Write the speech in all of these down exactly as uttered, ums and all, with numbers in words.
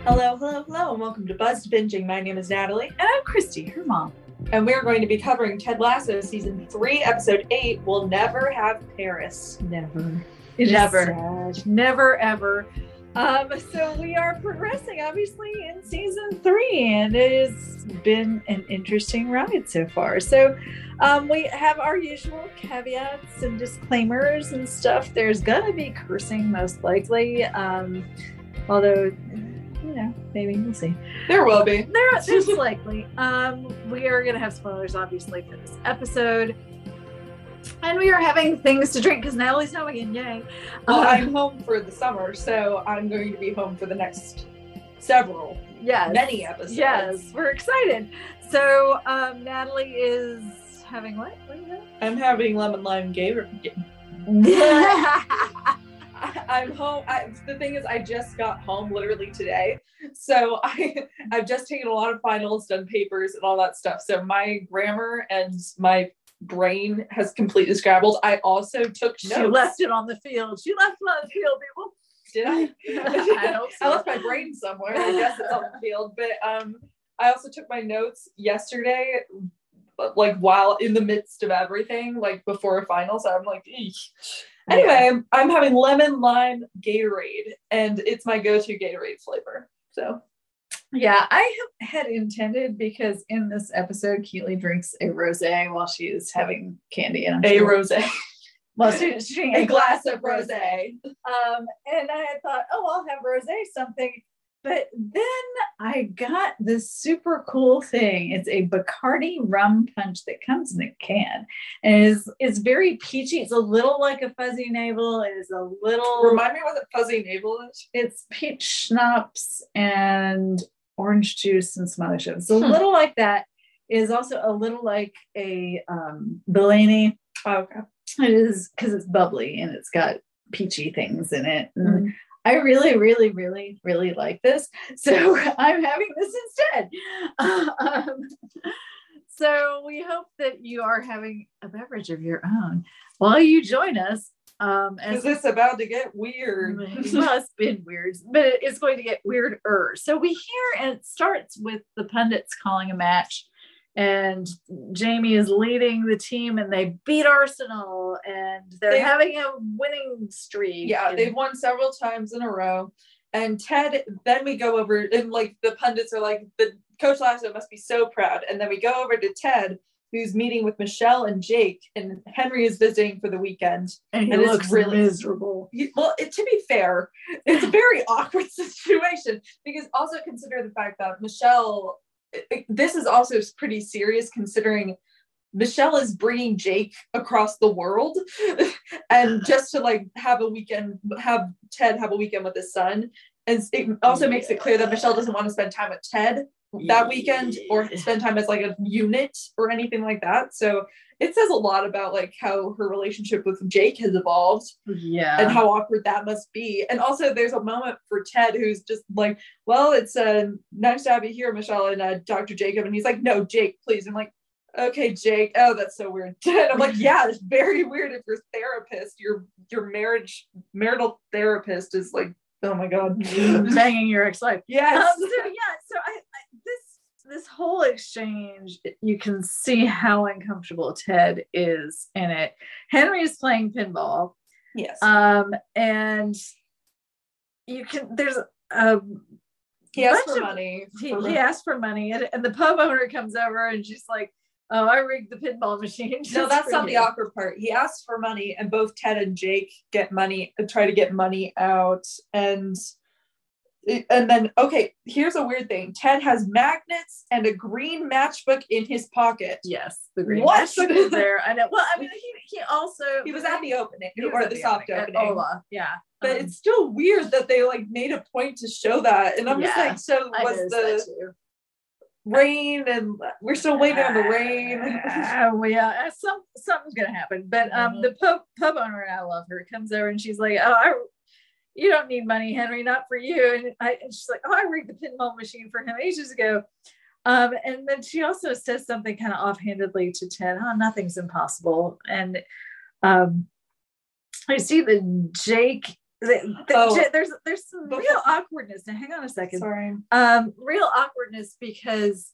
Hello, hello, hello, and welcome to Buzzed Binging. My name is Natalie. And I'm Christy, her mom. And we're going to be covering Ted Lasso Season three, Episode eight, We'll Never Have Paris. Never. It Never. Never, ever. Um, so we are progressing, obviously, in Season three, and it has been an interesting ride so far. So um, we have our usual caveats and disclaimers and stuff. There's going to be cursing, most likely. Um, although... You know, maybe we'll see. There will be. There, there's likely. Um, we are going to have spoilers, obviously, for this episode. And we are having things to drink because Natalie's home again. Yay. Well, Um, I'm home for the summer, so I'm going to be home for the next several, yes. many episodes. Yes, we're excited. So, um, Natalie is having what? What is I'm having lemon lime gator. that? I'm home. I, the thing is, I just got home literally today, so I I've just taken a lot of finals, done papers, and all that stuff. So my grammar and my brain has completely scrabbled. I also took notes. She left it on the field. She left it on the field, people. Did I? I hope so. I left my brain somewhere. I guess it's on the field. But um, I also took my notes yesterday, like while in the midst of everything, like before finals. So I'm like, eek. Anyway, yeah. I'm having lemon lime Gatorade, and it's my go-to Gatorade flavor. So, yeah, I had intended because in this episode, Keely drinks a rosé while she is having candy, and I'm a sure, rosé. Well, she's drinking a glass of rosé. Um, and I had thought, oh, I'll have rosé something. But then I got this super cool thing. It's a Bacardi rum punch that comes in a can. And is is very peachy. It's a little like a fuzzy navel. It is a little... Remind me what the fuzzy navel is. It's peach schnapps and orange juice and some other shit. It's a Hmm. little like that. It is also a little like a um, Bellini. Oh, okay. It is because it's bubbly and it's got peachy things in it. And Mm. I really, really, really, really like this. So I'm having this instead. Um, so we hope that you are having a beverage of your own while you join us. Um, Is this about to get weird? Well, it's been weird, but it- it's going to get weirder. So we hear, and it starts with the pundits calling a match. And Jamie is leading the team, and they beat Arsenal, and they're They- having a winning streak. Yeah, and, they've won several times in a row. And Ted, then we go over, and like the pundits are like, the Coach Lasso must be so proud. And then we go over to Ted, who's meeting with Michelle and Jake, and Henry is visiting for the weekend. and he and it's looks really- miserable. He- well, it, to be fair, it's a very awkward situation because also consider the fact that Michelle, it- it- this is also pretty serious considering Michelle is bringing Jake across the world and just to like have a weekend, have Ted have a weekend with his son. And it also makes it clear that Michelle doesn't want to spend time with Ted that weekend or spend time as like a unit or anything like that. So it says a lot about like how her relationship with Jake has evolved Yeah. and how awkward that must be. And also there's a moment for Ted who's just like, well, it's uh, nice to have you here, Michelle, and uh, Doctor Jacob. And he's like, no, Jake, please. I'm like, okay, Jake. Oh, that's so weird. And I'm like, yeah, it's very weird if your therapist, your your marriage, marital therapist is like, oh my God. banging your ex-wife. Yes. Um, so yeah, so I, I this this whole exchange, you can see how uncomfortable Ted is in it. Henry is playing pinball, Yes. um, and you can. There's a he asked bunch for of- money. he, for- he asked for money, and, and the pub owner comes over, and she's like, "Oh, I rigged the pinball machine." No, just that's for not the you." awkward part. He asks for money, and both Ted and Jake get money, try to get money out, and and then okay, here's a weird thing. Ted has magnets and a green matchbook in his pocket. Yes, the green What? matchbook is there. I know. Well, I mean, he he also He was at the opening he was or at the soft opening, opening. at Ola, yeah. But Um, it's still weird that they like made a point to show that, and I'm just Yeah, like, so I was noticed the that too. rain, and we're still waiting on the rain. Uh, well, yeah, uh, some something's gonna happen. But um, Mhm. the pub pub owner, and I love her, comes over and she's like, "Oh, I, you don't need money, Henry, not for you." And I, and she's like, "Oh, I rigged the pinball machine for him ages ago." Um, and then she also says something kind of offhandedly to Ted, "Oh, nothing's impossible." And um, I see that Jake the, the, Oh. there's there's some Before- real awkwardness. Now, hang on a second. Sorry. Um, real awkwardness because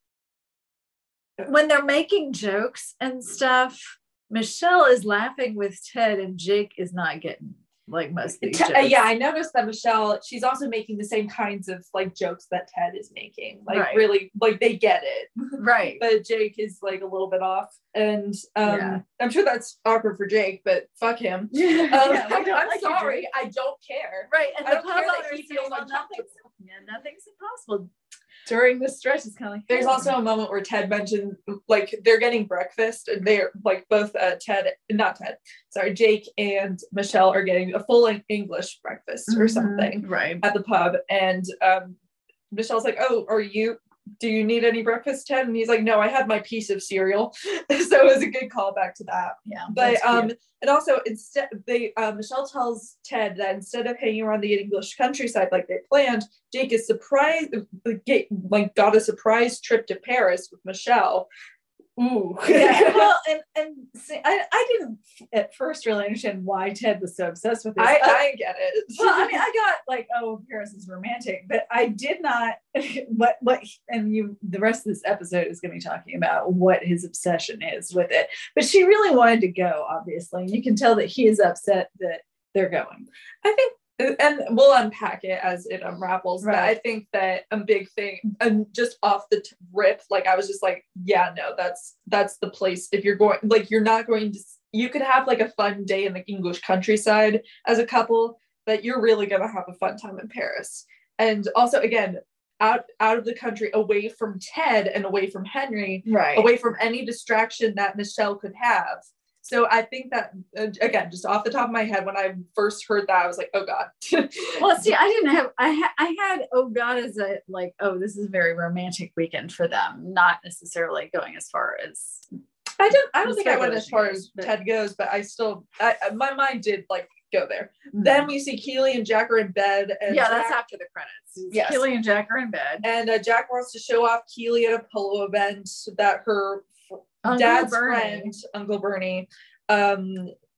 when they're making jokes and stuff, Michelle is laughing with Ted, and Jake is not getting like most of these Te- jokes. uh, yeah, I noticed that Michelle, she's also making the same kinds of like jokes that Ted is making. Like Right. really, like they get it. Right. But Jake is like a little bit off. And um Yeah. I'm sure that's awkward for Jake, but fuck him. Yeah, Um, yeah, we I'm, don't I'm like you, sorry, Jake. I don't care. Right. And I the don't pub care that owner he is feels saying, well, nothing's, uncomfortable. yeah, nothing's impossible. During the stretch, it's kind of like There's hey. also a moment where Ted mentioned like they're getting breakfast and they're like both uh, Ted, not Ted, sorry, Jake and Michelle are getting a full English breakfast or Mhm. something Right. at the pub. And um, Michelle's like, oh, are you, do you need any breakfast, Ted? And he's like, no, I had my piece of cereal. So it was a good callback to that. Yeah. But that's um, cute. and also instead they uh, Michelle tells Ted that instead of hanging around the English countryside like they planned, Jake is surprised get, like got a surprise trip to Paris with Michelle. Ooh. Yeah, well, and and see, I I didn't at first really understand why Ted was so obsessed with this. I, Uh, I get it. well, I mean, I got like, oh, Paris is romantic, but I did not. What what, and you, the rest of this episode is going to be talking about what his obsession is with it. But she really wanted to go, obviously, and you can tell that he is upset that they're going. I think, and we'll unpack it as it unravels, Right. but I think that a big thing, and just off the t- rip, like I was just like, yeah, no, that's that's the place. If you're going, like, you're not going to, you could have like a fun day in the English countryside as a couple, but you're really gonna have a fun time in Paris. And also, again, out out of the country, away from Ted and away from Henry, Right. away from any distraction that Michelle could have. So I think that, uh, again, just off the top of my head, when I first heard that, I was like, oh God. Well, see, I didn't have, I, ha- I had, oh God, as a, like, oh, this is a very romantic weekend for them, not necessarily going as far as, I don't, I don't It's think I went as far speculation, as but- Ted goes, but I still, I, I- my mind did like go there. Then we see Keely and Jack are in bed. And yeah, Jack, that's after the credits. Yes. Keely and Jack are in bed. And uh, Jack wants to show off Keely at a polo event that her f- Uncle dad's Bernie. friend, Uncle Bernie, um,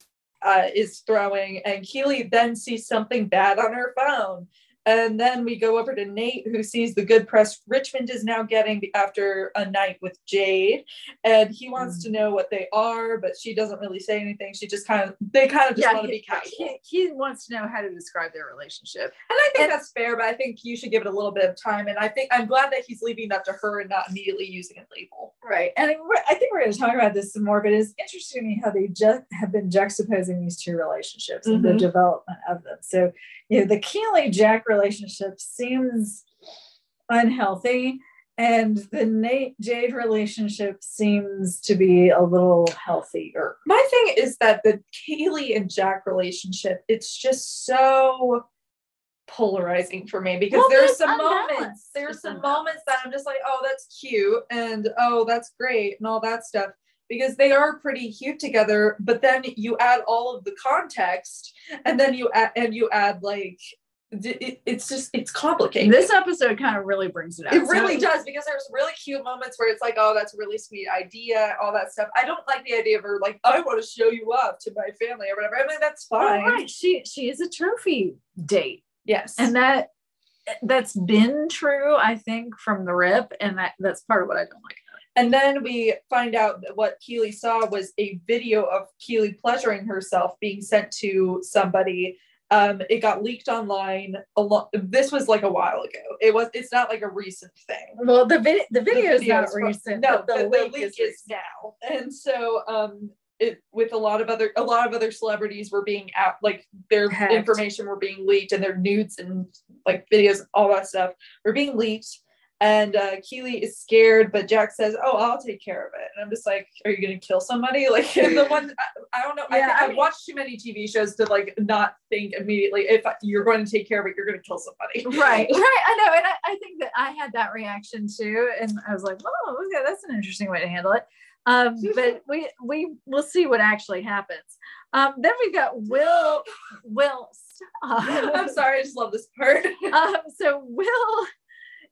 uh, is throwing. And Keely then sees something bad on her phone. And then we go over to Nate, who sees the good press Richmond is now getting after a night with Jade. And he wants Mm. to know what they are, but she doesn't really say anything. She just kind of, they kind of just Yeah, want to he, be casual. he, he wants to know how to describe their relationship. And I think and- that's fair, but I think you should give it a little bit of time. And I think I'm glad that he's leaving that to her and not immediately using a label. Right. And we're- I think we're going to talk about this some more, but it's interesting to me how they just have been juxtaposing these two relationships and the Mhm. development of them. So, you know, the Keely Jack relationship seems unhealthy, and the Nate Jade relationship seems to be a little healthier. My thing is that the Kaylee and Jack relationship, it's just so polarizing for me because Well, there's it's some unbalanced. moments, there's It's some unbalanced. moments that I'm just like, oh, that's cute, and oh, that's great, and all that stuff. Because they are pretty cute together, but then you add all of the context, and then you add and you add like it, it's just it's complicated. This episode kind of really brings it out. It really So- does, because there's really cute moments where it's like, oh, that's a really sweet idea, all that stuff. I don't like the idea of her like, I want to show you off to my family or whatever. I mean, that's Well, fine. right. She she is a trophy date. Yes. And that that's been true, I think, from the rip, and that that's part of what I don't like. And then we find out that what Keely saw was a video of Keely pleasuring herself being sent to somebody. Um, it got leaked online a lot. This was like a while ago. It was. It's not like a recent thing. Well, the video the video is video not is from- recent. No, but the, the leak, is is, recent. now. And so, um, it with a lot of other a lot of other celebrities were being out, like their Hacked. information were being leaked, and their nudes and like videos, all that stuff were being leaked. And uh, Keely is scared, but Jack says, "Oh, I'll take care of it." And I'm just like, "Are you going to kill somebody?" Like the one, I, I don't know. I Yeah, think I I've mean- watched too many T V shows to like not think immediately if you're going to take care of it, you're going to kill somebody. Right, right. I know, and I, I think that I had that reaction too, and I was like, "Oh, okay, that's an interesting way to handle it." Um, but we we will see what actually happens. Um, then we've got Will. Will, stop. I'm sorry, I just love this part. Um, so Will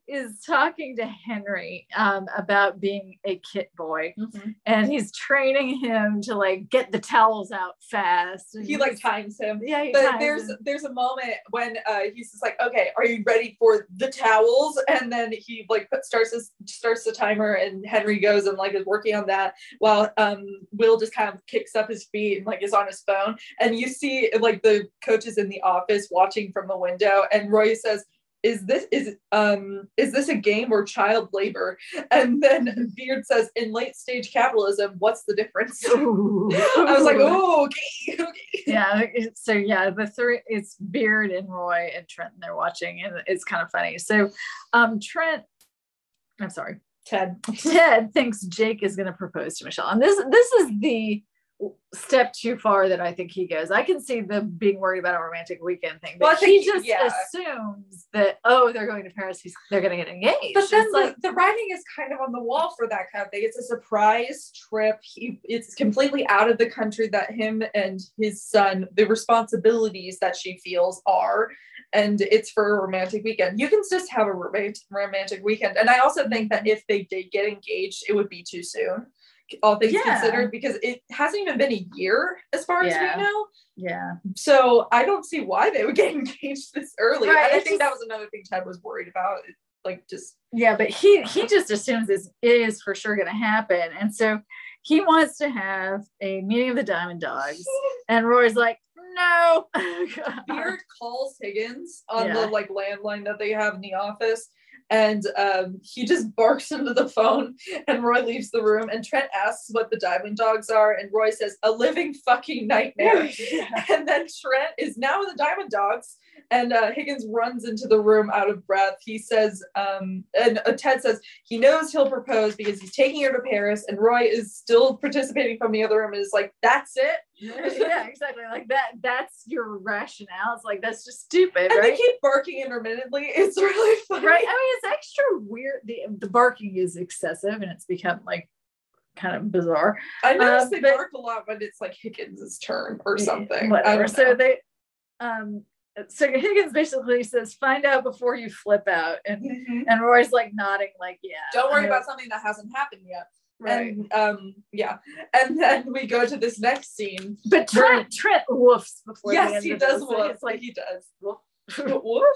is talking to Henry um, about being a kit boy, mm-hmm. and he's training him to like get the towels out fast. And he like times him. Yeah, he but times there's him. there's a moment when uh, he's just like, okay, are you ready for the towels? And then he like put, starts this, starts the timer, and Henry goes and like is working on that while um, Will just kind of kicks up his feet and like is on his phone. And you see like the coaches in the office watching from the window, and Roy says, is this is um is this a game or child labor? And then Beard says, in late stage capitalism, what's the difference? Ooh. I was like, oh, okay, okay. Yeah, so yeah, the three, it's Beard and Roy and Trent, and they're watching, and it's kind of funny. So um Trent, I'm sorry, Ted. Ted thinks Jake is going to propose to Michelle, and this this is the step too far that I think he goes. I can see them being worried about a romantic weekend thing, but well, he think, just yeah. assumes that, oh, they're going to Paris, he's, they're going to get engaged. But then the, like, the writing is kind of on the wall for that kind of thing. It's a surprise trip. He, it's completely out of the country that him and his son, the responsibilities that she feels are, and it's for a romantic weekend. You can just have a romantic romantic weekend. And I also think that if they did get engaged, it would be too soon, all things yeah. considered, because it hasn't even been a year as far yeah. as we know. Yeah. So I don't see why they would get engaged this early. Right. And I it's think just, that was another thing Ted was worried about. Like just yeah, but he he just assumes this is for sure going to happen, and so he wants to have a meeting of the Diamond Dogs, and Roy's like, no. Beard calls Higgins on yeah. the like landline that they have in the office, and um, he just barks into the phone, and Roy leaves the room, and Trent asks what the Diamond Dogs are, and Roy says, a living fucking nightmare. yeah. And then Trent is now in the Diamond Dogs, and uh, Higgins runs into the room out of breath. He says, um, and uh, Ted says he knows he'll propose because he's taking her to Paris, and Roy is still participating from the other room and is like, that's it? Yeah, exactly. Like that, that's your rationale. It's like, that's just stupid, and right? they keep barking intermittently. It's really funny. Right? I mean, it's extra weird. The, the barking is excessive, and it's become like kind of bizarre. I noticed um, they but, bark a lot when it's like Higgins' turn or something. Whatever. So they, um, so Higgins basically says, find out before you flip out. And mm-hmm. and Roy's like nodding, like, yeah. Don't worry about something that hasn't happened yet. Right. And um, yeah. And then we go to this next scene. But Trent, where, Trent woofs before yes, the end he of does this. woof. It's like he does. Woof. Woof.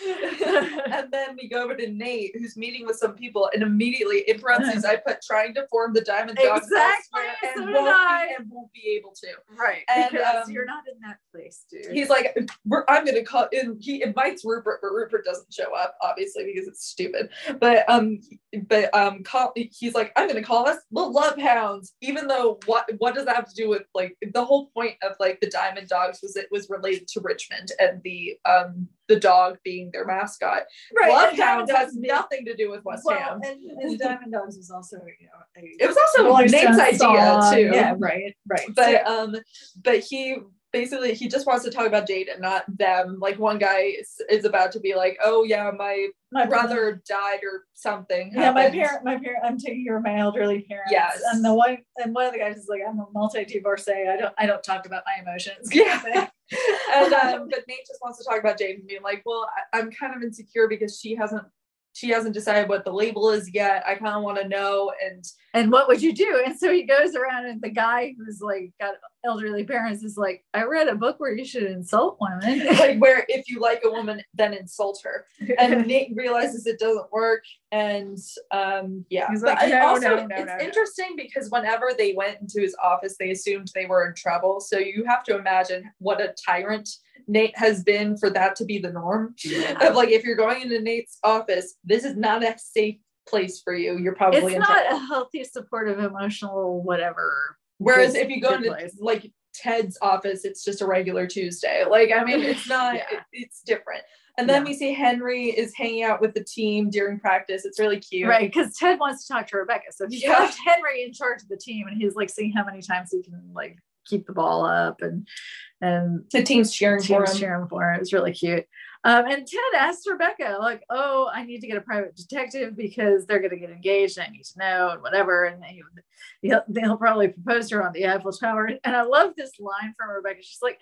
And then we go over to Nate, who's meeting with some people, and immediately in parentheses I put trying to form the Diamond Dogs exactly and, so won't I. be, and won't be able to. Right. And because um, you're not in that place, dude. He's like, We're, I'm gonna call in. He invites Rupert, but Rupert doesn't show up, obviously, because it's stupid. But um, but um, call, he's like, I'm gonna call us the Love Hounds, even though what what does that have to do with like the whole point of like the Diamond Dogs was it was related to Richmond and the um the dog being their mascot. Right. Love Hounds has nothing to do with West well, Ham. And, and Diamond Dogs was also, you know, a it was also Nate's idea song. too. Yeah, right, right. But um, but he basically he just wants to talk about Jade and not them. Like one guy is, is about to be like, oh yeah, my my brother, brother died or something. Yeah, happened. my parent, my parent, I'm taking care of my elderly parents. Yes, and the one and one of the guys is like, I'm a multi-divorcee. I don't, I don't talk about my emotions. Yeah. And um, but Nate just wants to talk about Jade and being like, well, I, I'm kind of insecure because she hasn't she hasn't decided what the label is yet. I kind of want to know. And and what would you do? And so he goes around, and the guy who's like got elderly parents is like, I read a book where you should insult women. Like where if you like a woman, then insult her. And Nate realizes it doesn't work. And um, yeah, he's like, but no, also, no, no, it's no, interesting no. because whenever they went into his office, they assumed they were in trouble. So you have to imagine what a tyrant Nate has been for that to be the norm. Yeah. Of like, if you're going into Nate's office, this is not a safe place for you. You're probably it's in not trouble. A healthy, supportive, emotional, whatever. Whereas good, if you go into place. like Ted's office, it's just a regular Tuesday. Like, I mean, it's not, yeah. it, it's different. And then yeah. we see Henry is hanging out with the team during practice. It's really cute. Right, because Ted wants to talk to Rebecca. So he's yeah. left Henry in charge of the team, and he's like seeing how many times he can like keep the ball up, and and the team's cheering the team's for him. cheering for him. It was really cute. Um, and Ted asked Rebecca, like, oh, I need to get a private detective because they're going to get engaged. I need to know, and whatever. And he, he'll, they'll probably propose to her on the Eiffel Tower. And I love this line from Rebecca. She's like,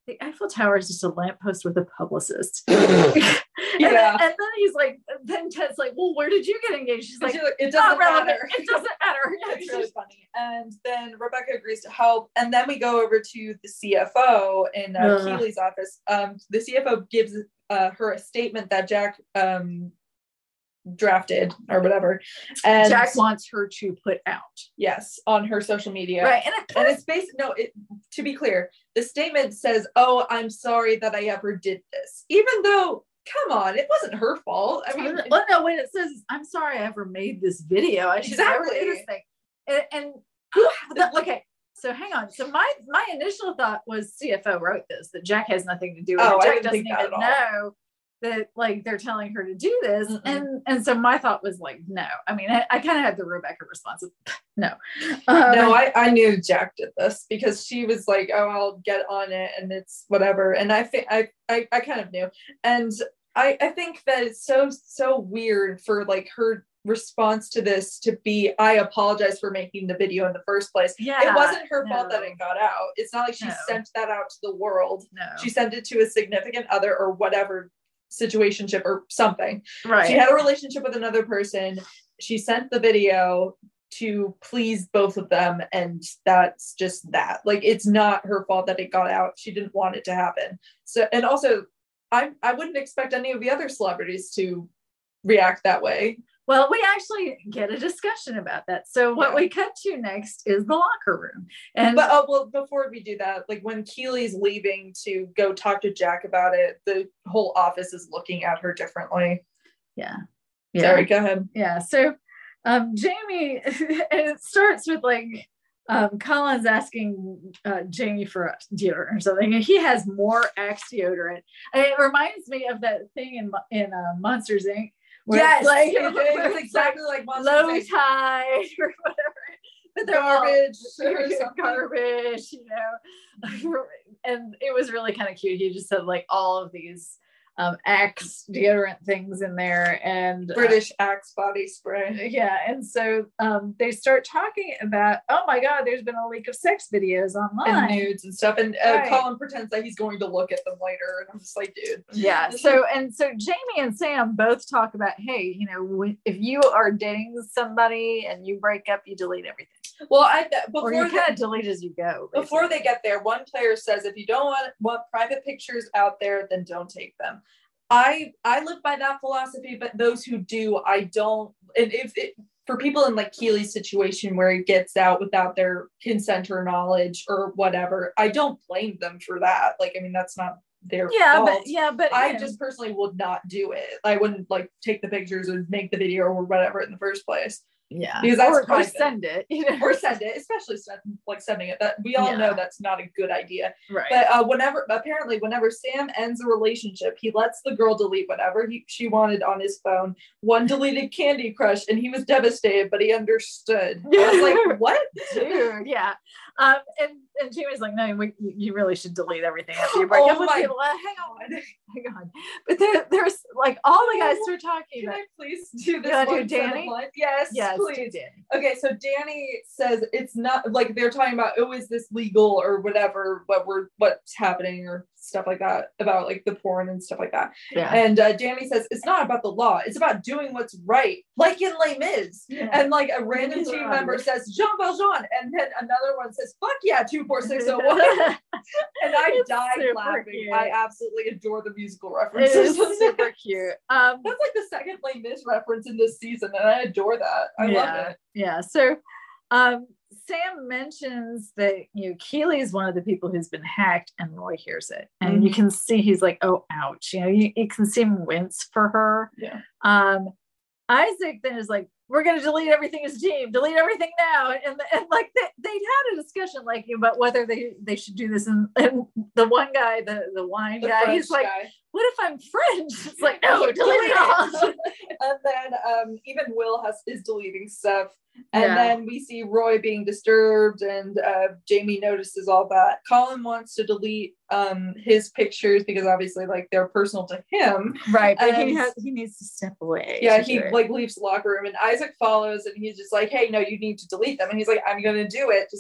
the Eiffel Tower is just a lamppost with a publicist. Yeah. And then, and then he's like, then Ted's like, well, where did you get engaged? She's like, like, it doesn't matter. It doesn't matter. It's really funny. And then Rebecca agrees to help. And then we go over to the C F O in uh, Ugh. Keeley's office. Um, the C F O gives uh, her a statement that Jack um, drafted or whatever. And Jack wants her to put out. Yes, on her social media. Right. And, it, and it's based, no, it, to be clear, the statement says, oh, I'm sorry that I ever did this. Even though, come on, it wasn't her fault. I mean, well, no, when it says, I'm sorry I ever made this video. I should never Exactly. do this thing. And, and the, okay, so hang on. So my my initial thought was C F O wrote this, that Jack has nothing to do with Oh, it. I Jack didn't doesn't think that even at all. know that like they're telling her to do this. Mm-mm. And and so my thought was like, no. I mean, I, I kind of had the Rebecca response of no. Um, no, I, I knew Jack did this because she was like, oh, I'll get on it and it's whatever. And I think I, I I kind of knew. And I, I think that it's so, so weird for like her response to this to be, I apologize for making the video in the first place. Yeah, it wasn't her no. fault that it got out. It's not like she No. sent that out to the world. No. She sent it to a significant other or whatever situationship or something. Right. She had a relationship with another person. She sent the video to please both of them, and that's just that. Like, it's not her fault that it got out. She didn't want it to happen. So, and also, I I wouldn't expect any of the other celebrities to react that way. Well, we actually get a discussion about that. So what Yeah. we cut to next is the locker room. And But oh well, before we do that, like when Keeley's leaving to go talk to Jack about it, the whole office is looking at her differently. yeah. Sorry, go ahead. Yeah. So um Jamie, and it starts with like um Colin's asking uh Jamie for deodorant or something, and he has more Axe deodorant. And it reminds me of that thing in in uh, Monsters Incorporated. Where Yes, it's like it is. It's exactly like Monsters, low Incorporated. tide or whatever. But they're all- Garbage or something. garbage, you know. And it was really kind of cute. He just had like all of these um Axe deodorant things in there, and British Axe body spray. uh, yeah. And so um they start talking about, oh my god, there's been a leak of sex videos online And nudes and stuff. And uh, Right. Colin pretends that he's going to look at them later. And I'm just like, dude. Yeah. So and so Jamie and Sam both talk about, hey, you know, when, if you are dating somebody and you break up, you delete everything, Well, I or before you they, kind of delete as you go. before they basically. get there, one player says, if you don't want want private pictures out there, then don't take them. I I live by that philosophy, but those who do, I don't. And if it for people in like Keeley's situation where it gets out without their consent or knowledge or whatever, I don't blame them for that. Like, I mean, that's not their yeah, fault. but yeah, but I you know, just personally would not do it. I wouldn't like take the pictures or make the video or whatever in the first place. yeah, Because that's or, or private. send it, you know, Or send it, especially send, like sending it. That we all Yeah. know that's not a good idea. right? But uh, whenever, apparently, whenever Sam ends a relationship, he lets the girl delete whatever he, she wanted on his phone. One deleted Candy Crush, and he was devastated, but he understood. I was like, what? Dude, yeah. Um, and and Jamie's like, no, we, you really should delete everything after you break Oh up with my people. Uh, hang on, hang on. But there, there's like all the guys who are talking Can about. I please do this? You wanna one do set of Danny? lines? Yes, Yes, please. do Danny. Okay, so Danny says it's not like they're talking about, oh, is this legal or whatever, what we're what's happening or stuff like that about like the porn and stuff like that. Yeah. And uh, Danny says it's not about the law, it's about doing what's right, like in Les Mis. Yeah. And like a random Yeah. team member says Jean Valjean, and then another one says fuck yeah, two four six oh one. And I It's died super laughing. cute. I absolutely adore the musical It references. is super cute. Um, That's like the second Les Mis reference in this season, and I adore that. I yeah, love it. Yeah. So um, Sam mentions that, you know, Keeley is one of the people who's been hacked, and Roy hears it. And you Mhm. can see he's like, oh, ouch. You know, you, you can see him wince for her. Yeah. Um, Isaac then is like, we're going to delete everything as a team, delete everything now. And, and like they, they'd had a discussion like about whether they, they should do this. And, and the one guy, the, the wine The guy, French he's like, guy. what if I'm French? It's like, no, delete it all. And then um, even Will has is deleting stuff. And Yeah. then we see Roy being disturbed, and uh, Jamie notices all that. Colin wants to delete um, his pictures because obviously, like, they're personal to him. Right. But he And- has, he needs to step away. Yeah, to he do it. like leaves the locker room, and Isaac follows, and he's just like, "Hey, no, you need to delete them." And he's like, "I'm gonna do it. Just like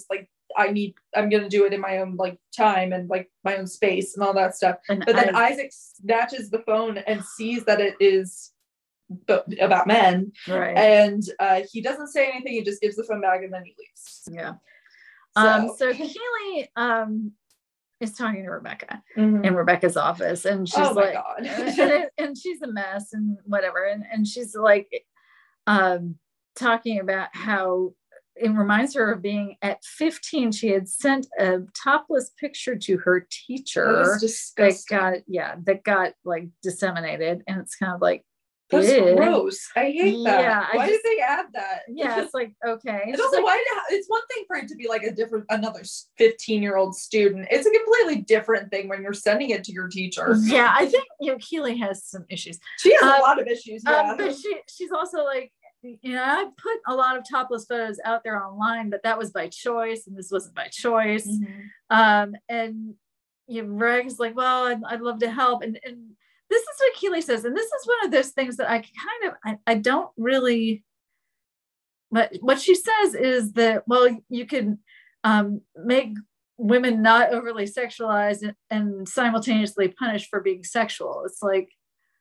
I need, I'm going to do it in my own like time and like my own space and all that stuff. And but then I, Isaac snatches the phone and sees that it is b- about men. right. And uh, he doesn't say anything. He just gives the phone back and then he leaves. Yeah. So, um, so Keeley, um, is talking to Rebecca mm-hmm. in Rebecca's office, and she's oh my like, God. and, and she's a mess and whatever. And, and she's like, um, talking about how it reminds her of being at fifteen. She had sent a topless picture to her teacher that got, yeah, that got like disseminated. And it's kind of like, that's ew. Gross. I hate that. Yeah, why just, did they add that? Yeah, it's like, okay. It's also, like, why did, it's one thing for it to be like a different, another fifteen year old student. It's a completely different thing when you're sending it to your teacher. Yeah, I think, you know, Keeley has some issues. She has um, a lot of issues. Yeah. Um, but she she's also like, you know, I put a lot of topless photos out there online, but that was by choice, and this wasn't by choice. Mm-hmm. Um, and you know, Rebecca's like, well, I'd, I'd love to help, and and this is what Keeley says, and this is one of those things that I kind of I, I don't really. But what she says is that, well, you can um, make women not overly sexualized and, and simultaneously punished for being sexual. It's like,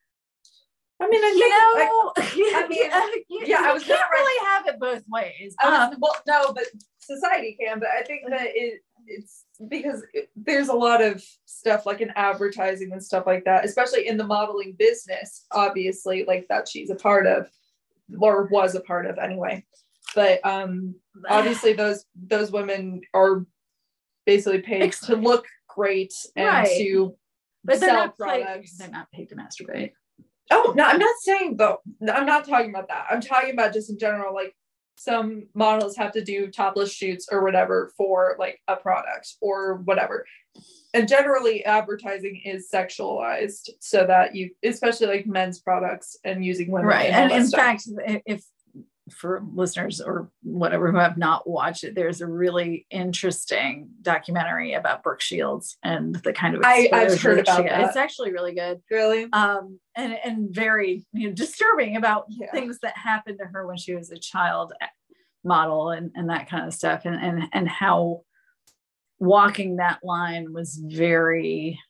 I mean, I you think, know, I, I mean, you, yeah, you I was can't gonna really have it both ways. I was, Um, well, no, but society can. But I think that it it's because it, there's a lot of stuff like in advertising and stuff like that, especially in the modeling business, obviously, like that she's a part of, or was a part of anyway. But um, obviously, those those women are basically paid to look great and right. to but sell not products. Paid, they're not paid to masturbate. Oh, no, I'm not saying though. I'm not talking about that. I'm talking about just in general, like some models have to do topless shoots or whatever for like a product or whatever. And generally advertising is sexualized so that you, especially like men's products and using women. Right. And, and in stuff. fact, if for listeners or whatever who have not watched it, there's a really interesting documentary about Brooke Shields and the kind of I, I've heard about that. that. It's actually really good. Really? Um, and, and very you know, disturbing about yeah. things that happened to her when she was a child model and, and that kind of stuff. And, and, and how walking that line was very,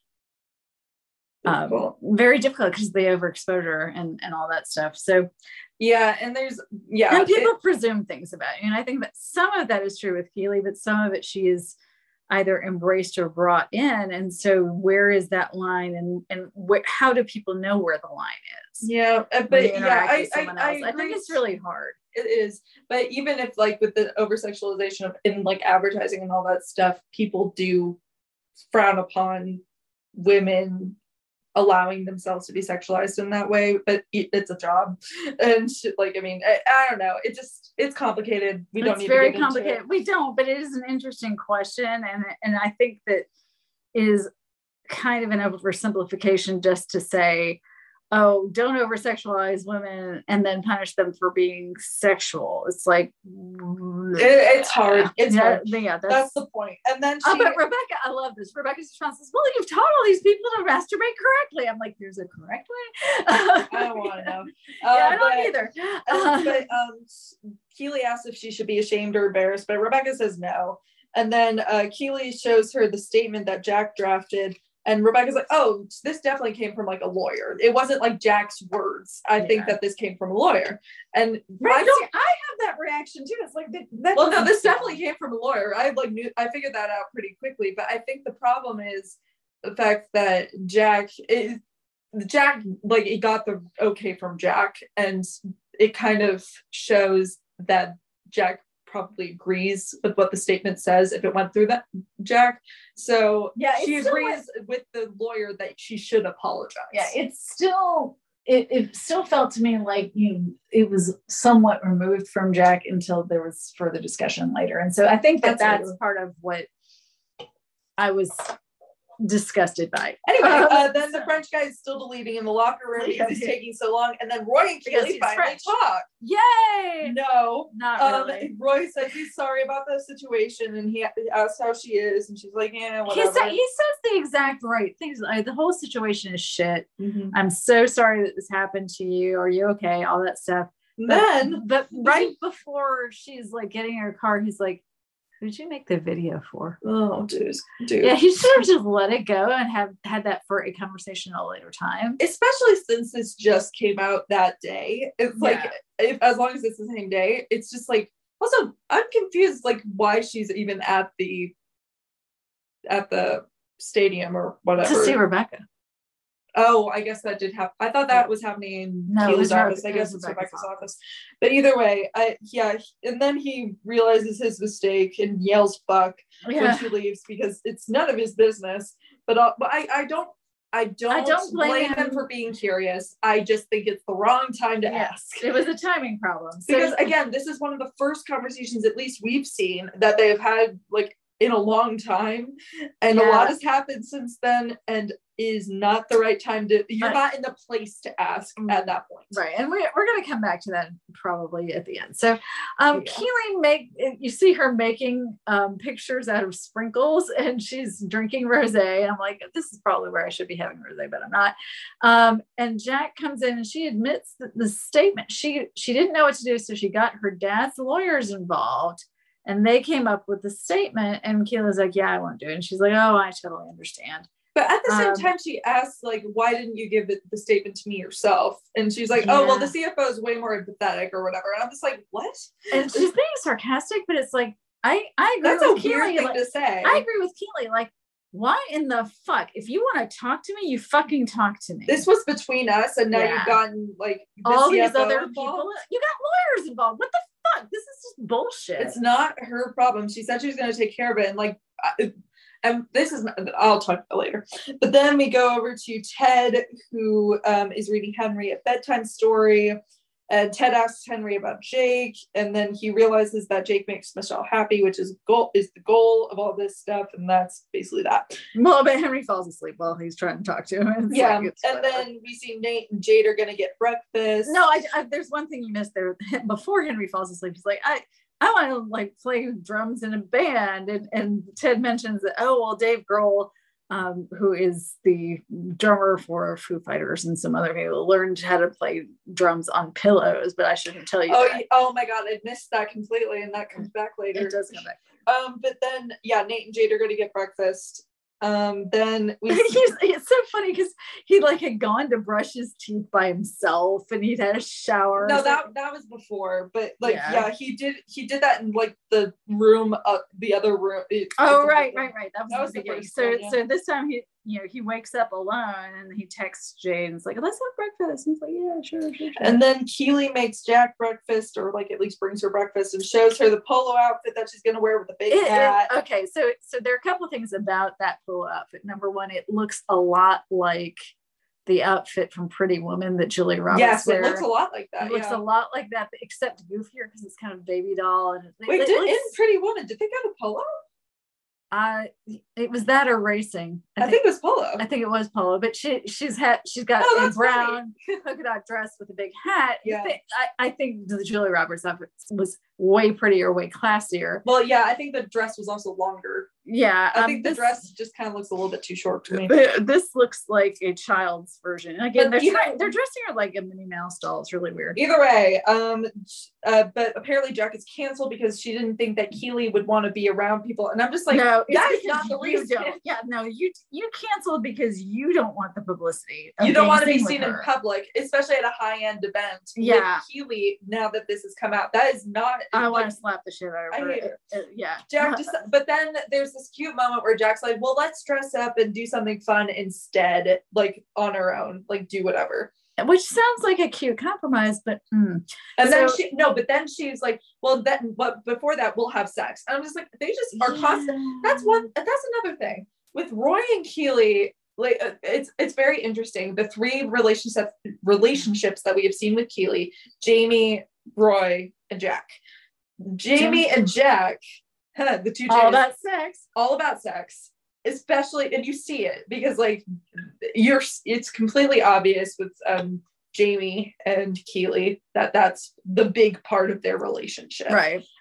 um, very difficult because of the overexposure and, and all that stuff. So, yeah, and there's yeah, and people it, presume things about you, and I think that some of that is true with Keeley, but some of it she is either embraced or brought in. And so, where is that line, and and wh- how do people know where the line is? Yeah, but yeah, I I, I, I think it's really hard. It is, but even if like with the over sexualization of in like advertising and all that stuff, people do frown upon women allowing themselves to be sexualized in that way, but it's a job. And like, I mean, I, I don't know. It just, it's complicated. We don't it's need very to get complicated. Into we don't, but it is an interesting question. And, and I think that is kind of an oversimplification just to say, oh, don't over sexualize women and then punish them for being sexual. It's like, it, it's hard. It's yeah, hard. Yeah, that's, that's the point. And then she, oh, but Rebecca, I love this. Rebecca's response is, well, you've taught all these people to masturbate correctly. I'm like, there's a correct way. I don't want to know. Uh, yeah, I don't but, either. Uh, but um, Keeley asks if she should be ashamed or embarrassed, but Rebecca says no. And then uh, Keeley shows her the statement that Jack drafted. And Rebecca's like, oh, this definitely came from like a lawyer. It wasn't like Jack's words. I yeah. think that this came from a lawyer. And right, I don't. I have that reaction too. It's like, that, that well, no, this definitely came from a lawyer. I like knew. I figured that out pretty quickly. But I think the problem is the fact that Jack is Jack. Like, it got the okay from Jack, and it kind of shows that Jack probably agrees with what the statement says if it went through that Jack. So yeah, she agrees went, with the lawyer that she should apologize. Yeah, it's still it, it still felt to me like you know, it was somewhat removed from Jack until there was further discussion later. And so I think that that's, that's part of what I was disgusted by. Anyway, uh, then the French guy is still deleting in the locker room because it's taking so long, and then Roy and Keeley finally French. talk. Yay! No, not um, really. Roy says he's sorry about the situation, and he asks how she is, and she's like, "Yeah, whatever." He, sa- he says the exact right things. Like, the whole situation is shit. Mm-hmm. I'm so sorry that this happened to you. Are you okay? All that stuff. But, then, but right before she's like getting in her car, he's like, Who'd you make the video for? Oh, dude, dude. Yeah, he should have just let it go and have had that for a conversation at a later time. Especially since this just came out that day. It's like, Yeah. if, as long as it's the same day, it's just like, also, I'm confused, like, why she's even at the, at the stadium or whatever. To see Rebecca. Oh, I guess that did happen. I thought that was happening in No, it was Keely's office. Re- I it guess was it's Rebecca's Rebecca's office. But either way, I yeah, and then he realizes his mistake and yells "fuck" Yeah. when she leaves because it's none of his business. But uh, but I I don't I don't, I don't blame blame him him. for being curious. I just think it's the wrong time to Yeah. ask. It was a timing problem. So, Because again, this is one of the first conversations, at least we've seen, that they have had like in a long time, and Yeah. a lot has happened since then, and is not the right time to. You're Right. not in the place to ask at that point, right, and we, we're going to come back to that probably at the end. So um Yeah. Keely make you see her making um pictures out of sprinkles, and she's drinking rosé, and I'm like, this is probably where I should be having rosé, but I'm not. Um and Jack comes in and she admits that the statement she she didn't know what to do, so she got her dad's lawyers involved, and they came up with the statement, and Keely's like, yeah, I won't do it, and she's like, oh, I totally understand. but at the same Um, time, she asks like, "Why didn't you give it, the statement to me yourself?" And she's like, "Oh, well, Yeah. the C F O is way more empathetic or whatever." And I'm just like, "What?" And she's being sarcastic, but it's like, I I agree That's a with weird Keely. thing Like, to say. I agree with Keely. Like, why in the fuck? If you want to talk to me, you fucking talk to me. This was between us, and now Yeah. you've gotten like the all C F O these other involved. people, you got lawyers involved. What the fuck? This is just bullshit. It's not her problem. She said she was going to take care of it, and like, I- and this is I'll talk about later. But then we go over to Ted, who um, is reading Henry a bedtime story, and Ted asks Henry about Jake, and then he realizes that Jake makes Michelle happy, which is goal is the goal of all this stuff, and that's basically that. Well, but Henry falls asleep while he's trying to talk to him. It's Yeah, like, it's and whatever. then we see Nate and Jade are going to get breakfast. No, I, I there's one thing you missed there. Before Henry falls asleep, he's like, I I want to like play drums in a band, and and Ted mentions that, oh well, Dave Grohl, um, who is the drummer for Foo Fighters and some other people, learned how to play drums on pillows, but I shouldn't tell you. Oh, that. y- oh my God, I missed that completely, and that comes back later. It does come back. Um, but then yeah, Nate and Jade are going to get breakfast. Um, then we He's, it's so funny because he like had gone to brush his teeth by himself, and he'd had a shower. no So- that that was before, but like Yeah. yeah, he did he did that in like the room up the other room. it- Oh it's a right, room. right, right. That was, That the was the beginning. first So one, yeah. so this time he you know he wakes up alone, and he texts Jade and it's like, let's have breakfast. And he's like, yeah, sure, sure, sure. And then Keely makes Jack breakfast, or like at least brings her breakfast, and shows her the polo outfit that she's gonna wear with the big It- it- hat. okay, so so there are a couple of things about that polo outfit. Number one, it looks a lot like the outfit from Pretty Woman that Julia Roberts Yes, wear. it looks a lot like that. It looks yeah. a lot like that, except goofier because it's kind of baby doll. And it, Wait, it did, looks- in Pretty Woman, did they go to polo? uh, it was that or racing. I, think it was polo. I think it was polo, but she she's had she's got Oh, a that's brown polka dot dress with a big hat. Yeah. I think, I, I think the Julia Roberts outfit was way prettier, way classier. Well, yeah, I think the dress was also longer. Yeah, I um, think the this- dress just kind of looks a little bit too short to me. But this looks like a child's version. And again, But they're, either- trying- they're dressing her like a Minnie Mouse doll. It's really weird. Either way, um, uh, but apparently Jack is canceled because she didn't think that Keely would want to be around people, and I'm just like, no, that it's is not because the you reason. don't. Yeah, no, you you canceled because you don't want the publicity. of You don't being want to be with seen in her. public, especially at a high-end event. Yeah. With Keely, now that this has come out, that is not. I like, want to slap the shit out of I her. hate her. Uh, yeah, Jack just, but then there's this cute moment where Jack's like, well, let's dress up and do something fun instead, like on our own, like do whatever. which sounds like a cute compromise, but mm. And then So- she, no, but then she's like, well, then, but before that, we'll have sex. And I'm just like, they just are constant. That's one, that's another thing with Roy and Keely. Like, uh, it's it's very interesting. The three relationships relationships that we have seen with Keely: Jamie, Roy, and Jack. Jamie and Jack, huh, the two all J's, that sex. all about sex, especially, and you see it because like you're it's completely obvious with um Jamie and Keely that that's the big part of their relationship, Right.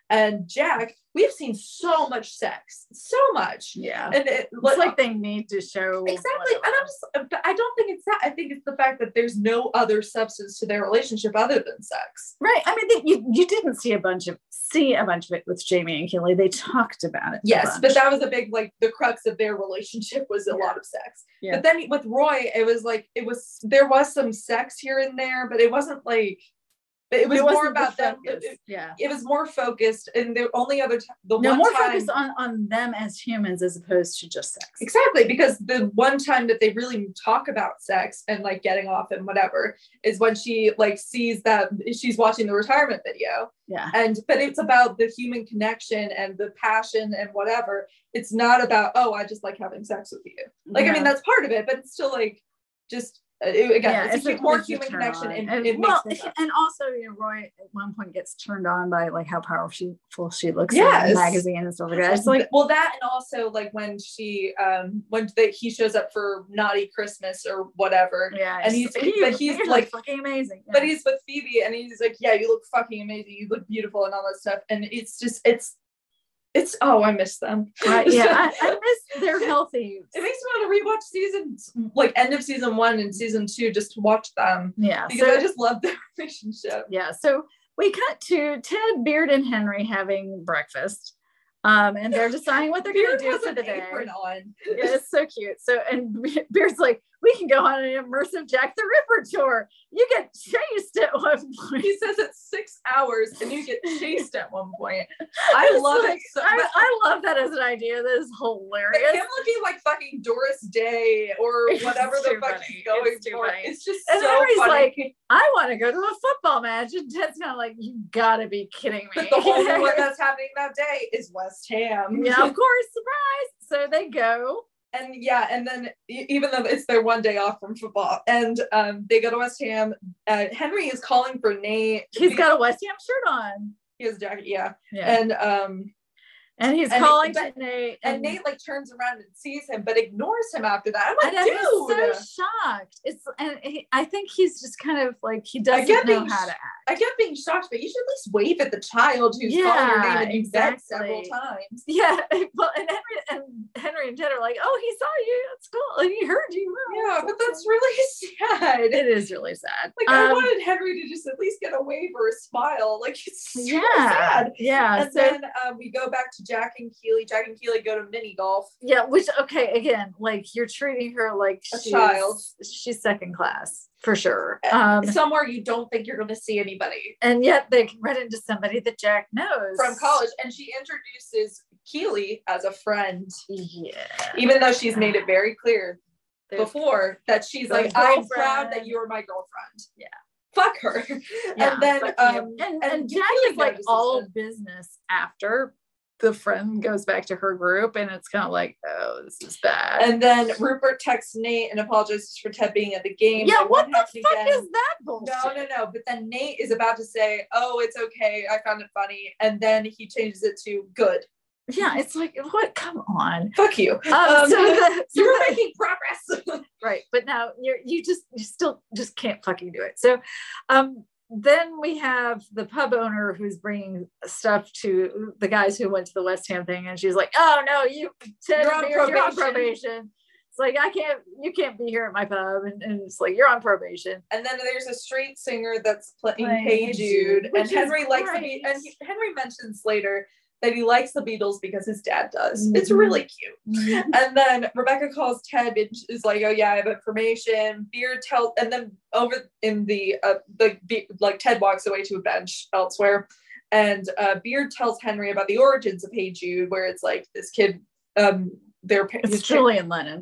And Jack, we've seen so much sex, so much. Yeah. And it, it's like they need to show. Exactly. Whatever. And I'm just, I don't think it's that. I think it's the fact that there's no other substance to their relationship other than sex. Right. I mean, they, you, you didn't see a bunch of, see a bunch of it with Jamie and Keeley. They talked about it. Yes. But that was a big, like the crux of their relationship was a yeah. lot of sex. Yeah. But then with Roy, it was like, it was, there was some sex here and there, but it wasn't like, it was it more about the them. It, yeah, it was more focused, and the only other time, the no, one more time, focused on on them as humans as opposed to just sex. Exactly, because the one time that they really talk about sex and like getting off and whatever is when she like sees that she's watching the retirement video. Yeah, and but it's about the human connection and the passion and whatever. It's not about, oh, I just like having sex with you. Like yeah. I mean, that's part of it, but it's still like just. Uh, it, again, yeah, it's, it's a more human connection, and, and it well, makes and also, you know, Roy at one point gets turned on by like how powerful she looks yes. in the magazine and stuff like that. It's like, well, that and also like when she, um, when the, he shows up for Naughty Christmas or whatever, yeah, and he's, he, but he's like, like fucking amazing, yeah. But he's with Phoebe, and he's like, yeah, you look fucking amazing, you look beautiful, and all that stuff, and it's just, it's. It's oh, I miss them. Right? Yeah, I, I miss their healthy. It makes me want to rewatch seasons, like end of season one and season two, just to watch them. Yeah, because so, I just love their relationship. Yeah, so we cut to Ted, Beard, and Henry having breakfast, um, and they're deciding what they're going to do for the day. Apron on. Yeah, it's so cute. So, and Beard's like, we can go on an immersive Jack the Ripper tour. You get chased at one point. He says it's six hours and you get chased at one point. I love like, it. So I, I love that as an idea. That is hilarious. But him looking like fucking Doris Day or whatever the fuck funny. he's going it's for. Funny. It's just and so Henry's funny. Like, I want to go to a football match. And Ted's kind of like, you gotta be kidding me. But the whole one that's happening that day is West Ham. Yeah, of course. Surprise. So they go. And yeah, and then even though it's their one day off from football, and um, they go to West Ham, uh, Henry is calling for Nate. He's got a West Ham shirt on. He has a jacket, yeah. yeah. And um, and he's and calling but, to Nate, and, and Nate like turns around and sees him, but ignores him after that. I'm like, and dude, he's so shocked. It's and he, I think he's just kind of like he doesn't know being, how to act. I get being shocked, but you should at least wave at the child who's yeah, calling your name and you exactly. said several times. Yeah, well, and Henry and Henry and Ted are like, oh, he saw you. That's cool, and he heard you. Yeah, but that's really sad. It is really sad. Like um, I wanted Henry to just at least get a wave or a smile. Like it's so yeah, sad. Yeah. And so, then um, we go back to Jack and Keeley. Jack and Keeley go to mini golf. Yeah, which okay, again, like you're treating her like a she's, child. She's second class for sure. Um, Somewhere you don't think you're going to see anybody, and yet they run into somebody that Jack knows from college, and she introduces Keeley as a friend. Yeah, even though she's made it very clear There's before that she's like, I'm proud that you are my girlfriend. Yeah. Fuck her. Yeah, and then um and, and, and Jack is like all him. business after the friend goes back to her group, and it's kind of like, oh, this is bad. And then Rupert texts Nate and apologizes for Ted being at the game. Yeah, what the fuck again. is that bullshit? No, no, no. But then Nate is about to say, oh, it's okay, I found it funny. And then he changes it to good. Yeah, it's like, what? Come on. Fuck you. Um, um, so the, so you're the, making progress. Right. But now you're, you just, you still just can't fucking do it. So, um, then we have the pub owner who's bringing stuff to the guys who went to the West Ham thing. And she's like, oh no, you, Ted, you're, on you're on probation. It's like, I can't, you can't be here at my pub. And, and it's like, you're on probation. And then there's a street singer that's playing Hey Jude. And Henry likes to be, and he, Henry mentions later that he likes the Beatles because his dad does. Mm-hmm. It's really cute. Mm-hmm. And then Rebecca calls Ted and is like, oh yeah, I have information. Beard tells, and then over in the, uh, the, like Ted walks away to a bench elsewhere. And uh, Beard tells Henry about the origins of Hey Jude, where it's like this kid, um, their it's Julian Lennon.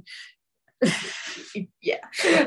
Yeah.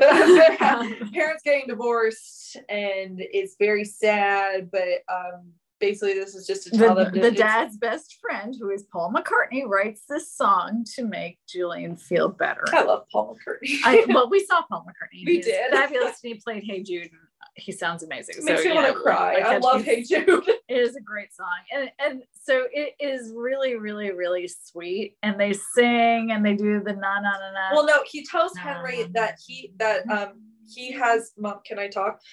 Parents getting divorced, and it's very sad, but um, basically this is just to tell the, them the dad's best friend, who is Paul McCartney, writes this song to make Julian feel better. I love Paul McCartney. I, well, we saw Paul McCartney. We He's did. Fabulous, and he played Hey Jude. He sounds amazing. It makes so, me want to cry. Like, I love Hey Jude. It is a great song, and and so it is really, really, really sweet. And they sing and they do the na na na na. Well, no, he tells Henry that he that um he has. Mom, can I talk?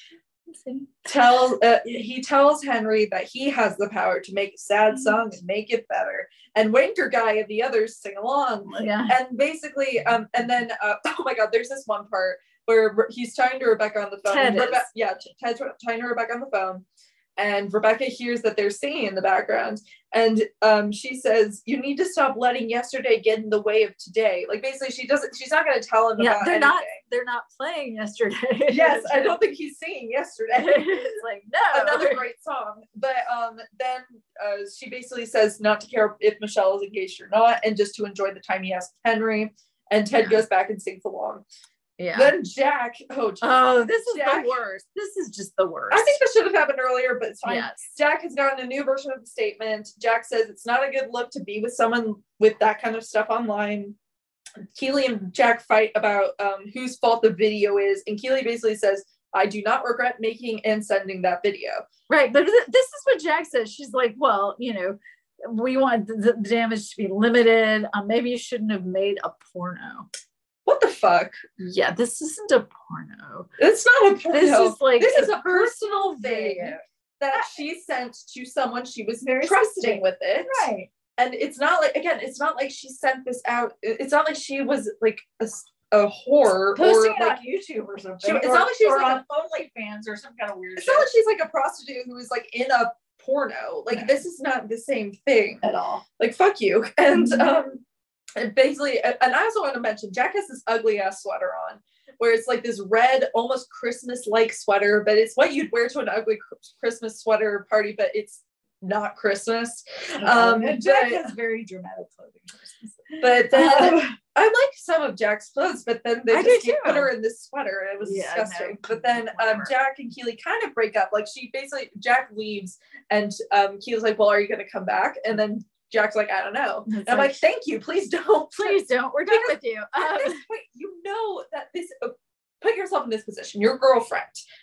tells uh, he tells Henry that he has the power to make a sad song and make it better, and Winter Guy and the others sing along. Yeah. And basically, um, and then uh, oh my God, there's this one part where Re- he's talking to Rebecca on the phone. Ted and Rebe- is. yeah, Ted's talking to Rebecca on the phone, and Rebecca hears that they're singing in the background, and um, she says, "You need to stop letting yesterday get in the way of today." Like basically, she doesn't. She's not going to tell him Yeah, about they're anything. not. They're not playing yesterday. Yes, I don't think he's singing yesterday. It's like no. Another great song. But um, then uh, she basically says not to care if Michelle is engaged or not, and just to enjoy the time he has with Henry. And Ted Yeah. goes back and sings along. Yeah. Then Jack, oh, geez. Oh, this is Jack, the worst. This is just the worst. I think this should have happened earlier, but it's fine. Yes. Jack has gotten a new version of the statement. Jack says it's not a good look to be with someone with that kind of stuff online. Keeley and Jack fight about um, whose fault the video is, and Keeley basically says, "I do not regret making and sending that video." Right, but th- this is what Jack says. She's like, well, you know, we want the, the damage to be limited. Um, maybe you shouldn't have made a porno. What the fuck? Yeah, this isn't a porno. It's not a porno. This is like this a is a personal thing video. that she sent to someone she was Very trusting specific. with it. Right. And it's not like, again, it's not like she sent this out. It's not like she was like a, s- a whore Posting or it like, on YouTube or something. She- it's or, not like she's or like on OnlyFans or some kind of weird it's shit not like she's like a prostitute who is like in a porno. Like No. this is not the same thing. at all. Like fuck you. And Mhm. um and basically, and I also want to mention Jack has this ugly ass sweater on where it's like this red, almost Christmas like sweater, but it's what you'd wear to an ugly Christmas sweater party, but it's not Christmas. Um, and Jack but- has very dramatic clothing choices. But then Um, I like some of Jack's clothes, but then they I do just too. put her in this sweater. And it was Yeah, disgusting. no, But then um, whatever. Jack and Keeley kind of break up. Like she basically, Jack leaves, and um, Keeley's like, "Well, are you going to come back?" And then Jack's like, "I don't know." It's And I'm like, like, "Thank you, please don't, please don't. We're done Because with you. At Um, this point, you know that this. Uh, put yourself in this position. Your girlfriend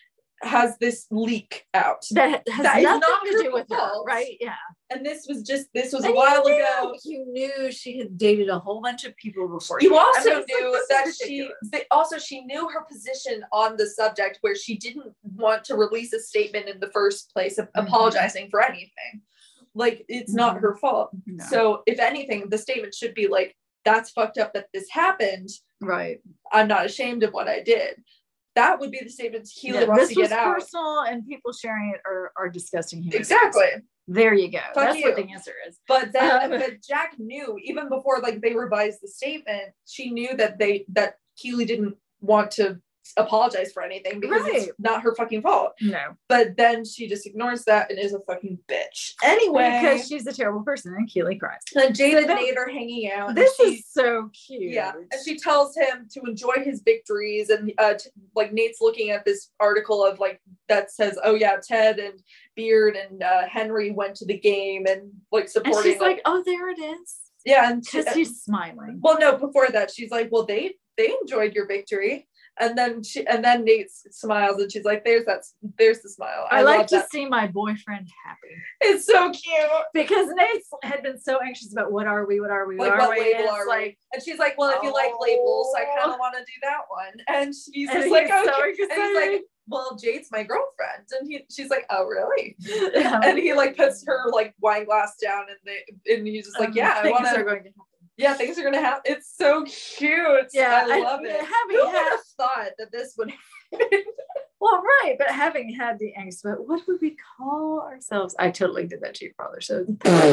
has this leak out, that has That is nothing not to her do with her, fault. right? Yeah. and this was just this was And a while you ago. knew, you knew she had dated a whole bunch of people before. You she- also I mean, it's like, knew this is that she, ridiculous. but also she knew her position on the subject, where she didn't want to release a statement in the first place of Mhm. apologizing for anything. Like it's not Mhm. her fault. No. So if anything, the statement should be like, "That's fucked up that this happened. Right. I'm not ashamed of what I did." That would be the statement Keeley Yeah, wants this to was get out. personal, and people sharing it are, are disgusting human beings. Exactly. There you go. That's you. what the answer is. But then, Um, but Jack knew even before like they revised the statement, she knew that they that Keeley didn't want to apologize for anything because Right. it's not her fucking fault. No. But then she just ignores that and is a fucking bitch. Anyway, Because she's a terrible person, and Keeley cries. then Jada So and Nate are hanging out. and This she- is so cute. yeah, and she tells him to enjoy his victories, and uh, t- like Nate's looking at this article of like that says, "Oh yeah, Ted and Beard and uh, Henry went to the game and like and supporting." she's like, oh, there it is. yeah, and she, Because he's smiling. well, no, before that, she's like, "Well, they they enjoyed your victory," and then she and then Nate s- smiles, and she's like, "There's that, s- there's the smile." I, I, like love to that. see my boyfriend happy. It's so cute. Because Nate had been so anxious about what are we, what are we, what Like, are what we? label And are it's we? like, And she's like, "Well, if you like labels, I kind of want to do that one." And she's and just like, he's "Okay." so And he's like, excited. "Well, Jade's my girlfriend," and he, she's like, "Oh, really?" Yeah. And he like puts her like wine glass down, and they, and he's just like, Um, "Yeah, I things want are to." going to happen. Yeah, things are gonna happen. It's so cute. Yeah, I I- love it. having Who would had- have thought that this would happen? Well, right, but having had the angst, but what would we call ourselves? I totally did that to your father, so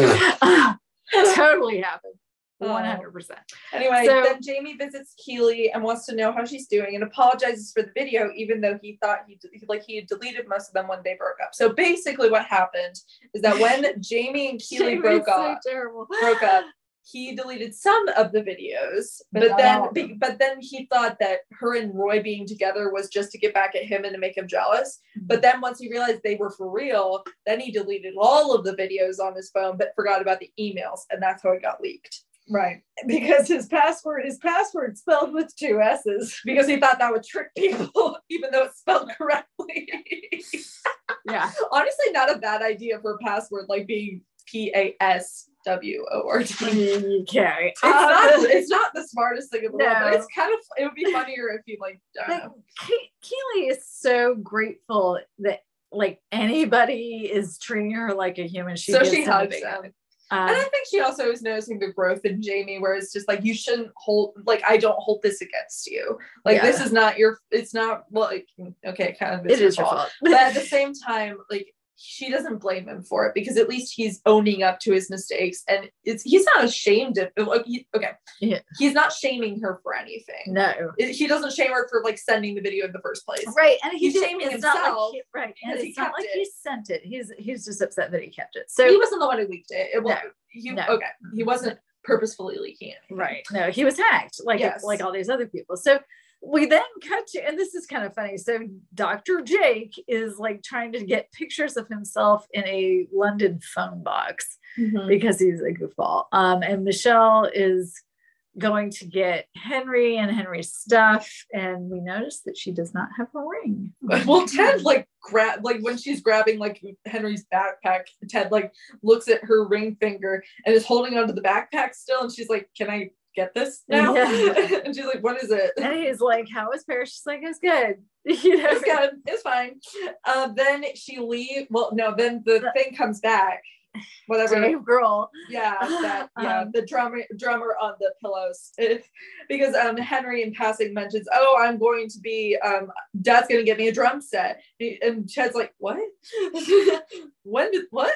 totally happened, one hundred percent. Anyway, So- then Jamie visits Keeley and wants to know how she's doing and apologizes for the video, even though he thought he like he had deleted most of them when they broke up. So basically, what happened is that when Jamie and Keeley broke up, so terrible. broke up, he deleted some of the videos, But but, not all then of them. be, but then he thought that her and Roy being together was just to get back at him and to make him jealous. Mm-hmm. But then once he realized they were for real, then he deleted all of the videos on his phone, but forgot about the emails, and that's how it got leaked. Right, because his password is password spelled with two S's. Because he thought that would trick people, even though it's spelled correctly. Yeah, Honestly, not a bad idea for a password, like being P A S W O R D. Okay. It's not. It's not the smartest thing in the No. world, but it's kind of. It would be funnier if you like. I don't know. Ke- Keely is so grateful that like anybody is treating her like a human. She So gives she them a hugs big him. hug. Um, And I think she also is noticing the growth in Jamie, where it's just like, you shouldn't hold, like, I don't hold this against you. Like, Yeah. this is not your, it's not, well, like, okay, kind of is it your is your fault. fault. But at the same time, like, she doesn't blame him for it, because at least he's owning up to his mistakes, and it's he's not ashamed of like he, okay Yeah. he's not shaming her for anything. No. It, he doesn't shame her for like sending the video in the first place. Right, and he He's did, shaming it's not like himself he, right, and because it's he not kept like it. he sent it. He's he's just upset that he kept it. So He wasn't the one who leaked it. It was No. he, No. okay. He wasn't purposefully leaking it. right, no, he was hacked like Yes. like all these other people. So we then cut to, and this is kind of funny. So Doctor Jake is like trying to get pictures of himself in a London phone box Mhm. because he's a goofball. Um, and Michelle is going to get Henry and Henry's stuff, and we notice that she does not have a ring. Well, Ted like grab like when she's grabbing like Henry's backpack, Ted like looks at her ring finger and is holding onto the backpack still, and she's like, "Can I get this now?" Yeah. And she's like, "What is it?" And he's like, "How was Paris?" She's like, "It's good." You know, It's good. It's fine. Uh, then she leave. Well, no. Then the thing comes back. Whatever. Dave Grohl. Yeah, that. Yeah, Um, the drummer drummer on the pillows. It, because um Henry in passing mentions, "Oh, I'm going to be um Dad's going to get me a drum set," and Ted's like, "What? When did what?"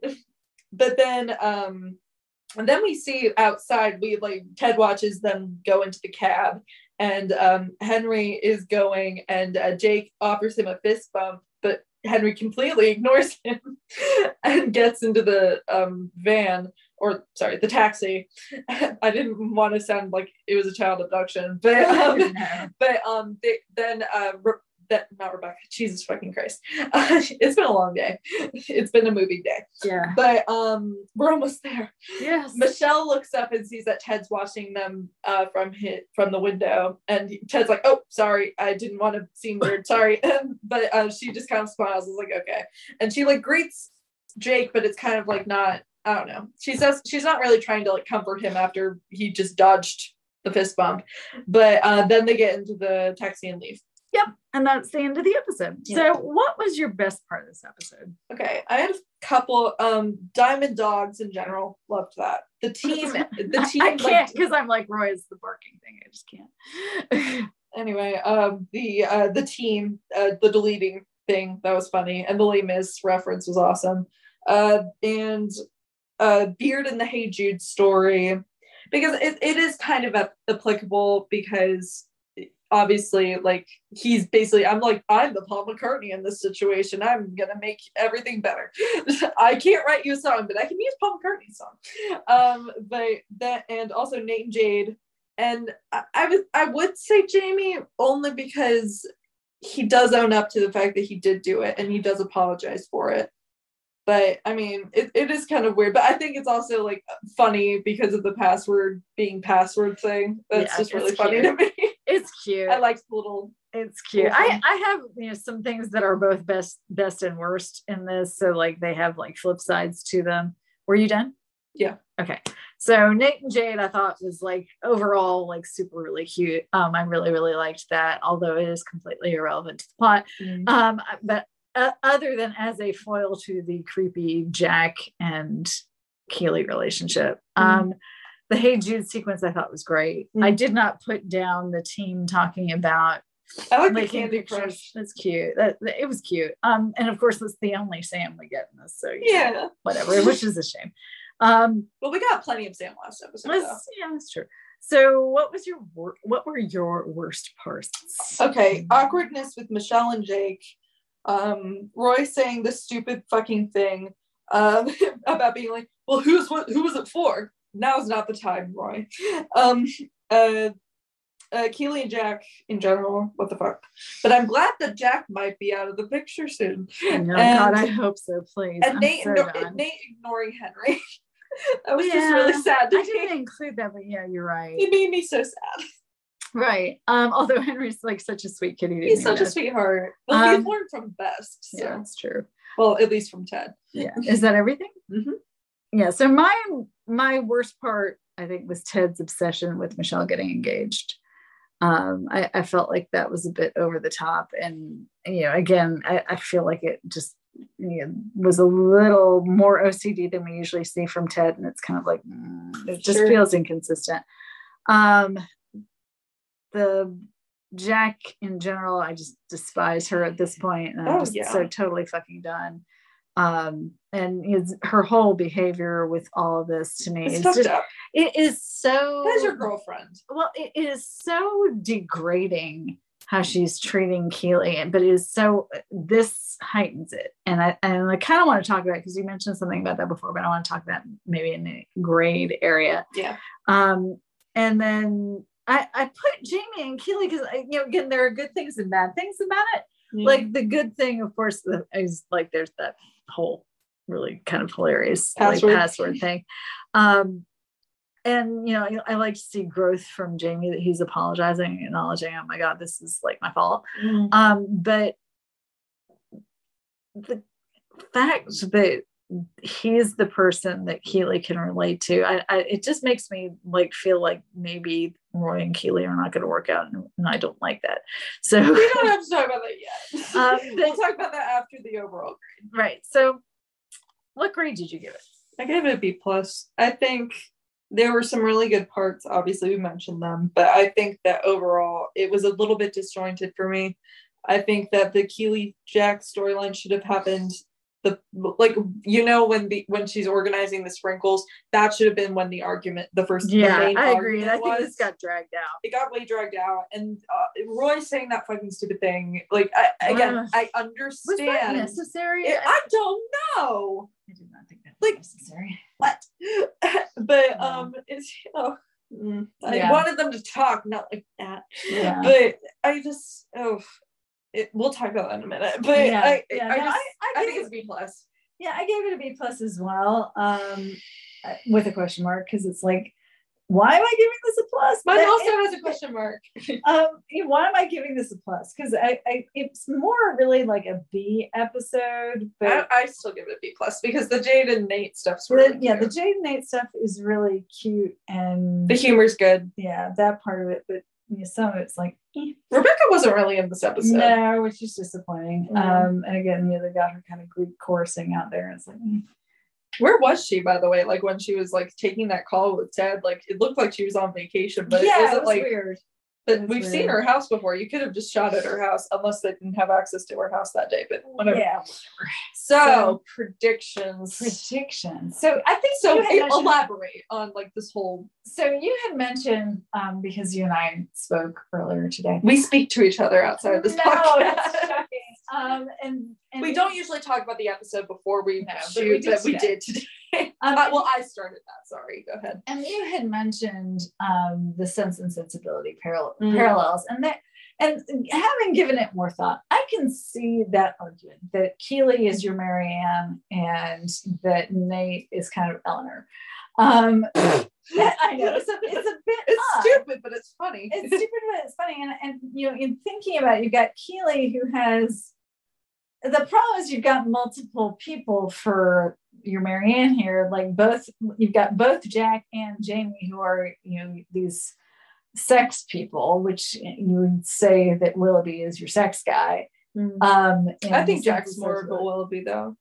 But then um. And then we see outside, we like Ted watches them go into the cab, and um, Henry is going, and uh, Jake offers him a fist bump, but Henry completely ignores him and gets into the um, van, or sorry, the taxi. I didn't want to sound like it was a child abduction, but um, No. but um, they, then uh, Re- that not Rebecca. Jesus fucking Christ! Uh, it's been a long day. It's been a movie day. Yeah. But um, we're almost there. Yes. Michelle looks up and sees that Ted's watching them uh, from his, from the window, and Ted's like, "Oh, sorry, I didn't want to seem weird. Sorry." But uh, she just kind of smiles. Is like, "Okay," and she like greets Jake, but it's kind of like not. I don't know. She says she's not really trying to like comfort him after he just dodged the fist bump. But uh, then they get into the taxi and leave. Yep. And that's the end of the episode. Yeah. So what was your best part of this episode? Okay, I had a couple. Um, Diamond Dogs in general, loved that. The team, the team. I, I can't like, because I'm like Roy, it's the barking thing. I just can't. anyway, um, the uh, the team, uh, the deleting thing, that was funny, and the Les Mis reference was awesome. Uh, and uh, Beard in the Hey Jude story, because it, it is kind of applicable, because obviously, like, he's basically, I'm like, I'm the Paul McCartney in this situation. I'm gonna make everything better. I can't write you a song, but I can use Paul McCartney's song. Um, but that, and also Nate and Jade. And I, I would I would say Jamie, only because he does own up to the fact that he did do it, and he does apologize for it. But I mean, it, it is kind of weird. But I think it's also like funny because of the password being password thing. That's Yeah, just really it's funny cute. to me. It's cute. I liked the little. It's cute. Cool I, thing. I have, you know, some things that are both best best and worst in this. So like they have like flip sides to them. Were you done? Yeah. Okay. So Nate and Jade, I thought was like overall like super really cute. Um, I really really liked that, although it is completely irrelevant to the plot. Mm. Um, but uh, other than as a foil to the creepy Jack and Keely relationship, Mm. um, the Hey Jude sequence I thought was great. Mm. I did not put down the team talking about I like the making Candy pictures. Crush. That's cute. That, that- it was cute. Um, and of course, it's the only Sam we get in this. So you know, Yeah. whatever, which is a shame. Um, Well, we got plenty of Sam last episode, though. that's, yeah, that's true. So, what was your wor- what were your worst parts? Okay, awkwardness with Michelle and Jake. Um, Roy saying this stupid fucking thing um, about being like, well, who's what? Who was it for? Now's not the time, Roy. Um, uh, uh, Keely and Jack in general, what the fuck? But I'm glad that Jack might be out of the picture soon. Oh, And- God, I hope so. Please. And I'm Nate, so igno- done. Nate ignoring Henry. That was just Yeah, really sad to I me. didn't include that, but yeah, you're right. He made me so sad. Right. Um, although Henry's like such a sweet kid. He didn't He's even such a know. sweetheart. Well, Um, we've learned from best. So. Yeah, that's true. Well, at least from Ted. Yeah. Is that everything? Mhm. Yeah. So mine my worst part, I think, was Ted's obsession with Michelle getting engaged. Um, I, I felt like that was a bit over the top. And, you know, again, I, I feel like it just, you know, was a little more O C D than we usually see from Ted. And it's kind of like, mm, it just Sure. feels inconsistent. Um, the Jack in general, I just despise her at this point, and I'm Oh, just yeah. so totally fucking done. Um, and his, her whole behavior with all of this to me It's is fucked just, up. it is so. That's your girlfriend. Well, it is so degrading how she's treating Keeley, but it is so, this heightens it. And I and I kind of want to talk about it because you mentioned something about that before, but I want to talk about maybe in the grade area. Yeah. Um, and then I, I put Jamie and Keeley because, you know, again, there are good things and bad things about it. Yeah. Like the good thing, of course, the, is like there's that whole really kind of hilarious Password. Like, password thing. Um, and, you know, I, I like to see growth from Jamie, that he's apologizing, acknowledging, oh my God, this is like my fault. Mm. Um, but the fact that he's the person that Keeley can relate to, I, I it just makes me like feel like maybe Roy and Keeley are not going to work out, and, and I don't like that. So We don't have to talk about that yet. Um, we'll talk about that after the overall grade. right. So what grade did you give it? I gave it a B plus. I think there were some really good parts. Obviously, we mentioned them, but I think that overall it was a little bit disjointed for me. I think that the Keeley Jack storyline should have happened. The like, you know, when the when she's organizing the sprinkles, that should have been when the argument, the first, Yeah, the main I agree. argument I think was. this got dragged out. It got way dragged out, and uh, Roy saying that fucking stupid thing. Like, I, again, Uh, I Was understand. that necessary? It- I don't know. I did not think that was Like, necessary. What? But Yeah. um, it's oh, mm, I Yeah. wanted them to talk, not like that. Yeah. But I just oh, it, we'll talk about that in a minute. But Yeah, I, yeah, I no, just, I- I I, think gave- it's B plus. Yeah, I gave it a B plus as well, um, uh, with a question mark, because it's like, why am I giving this a plus? Mine But also it- has a question mark. Um, you know, why am I giving this a plus? Because I, I, it's more really like a B episode, I, but I still give it a B plus because the Jade and Nate stuff's the, really yeah, the cute. Jade and Nate stuff is really cute, and The humor's good. yeah, that part of it. But you know, some of it's like, eh. Rebecca wasn't really in this episode. No, which is disappointing. Mhm. Um, and again, you know, they got her kind of Greek chorusing out there. It's like, eh. Where was she, by the way? Like when she was like taking that call with Ted, like it looked like she was on vacation, but yeah, it wasn't it was like weird. But That's we've weird. seen her house before. You could have just shot at her house unless they didn't have access to her house that day. But whatever. Yeah. So, So- predictions. Predictions. So I think So you had it- mentioned- elaborate on like this whole. So you had mentioned, um, because you and I spoke earlier today. We speak to each other outside of this No, podcast. that's shocking. Um, and, and We don't usually talk about the episode before we No, but shoot, we did but we today. did today. Um, Uh, well, I started that. Sorry. Go ahead. And you had mentioned um, the Sense and Sensibility paral- Mm. parallels, and that, and having given it more thought, I can see that argument that Keeley is your Marianne and that Nate is kind of Eleanor. Um, that- I know it's a, it's a bit It's odd. stupid, but it's funny. It's stupid, but it's funny. And, and you know, in thinking about it, you've got Keeley who has the problem is you've got multiple people for your Marianne here, like both you've got both Jack and Jamie who are, you know, these sex people, which you would say that Willoughby is your sex guy. Mm. Um, I and think Jack's Sense more of a Sensibility. Willoughby though.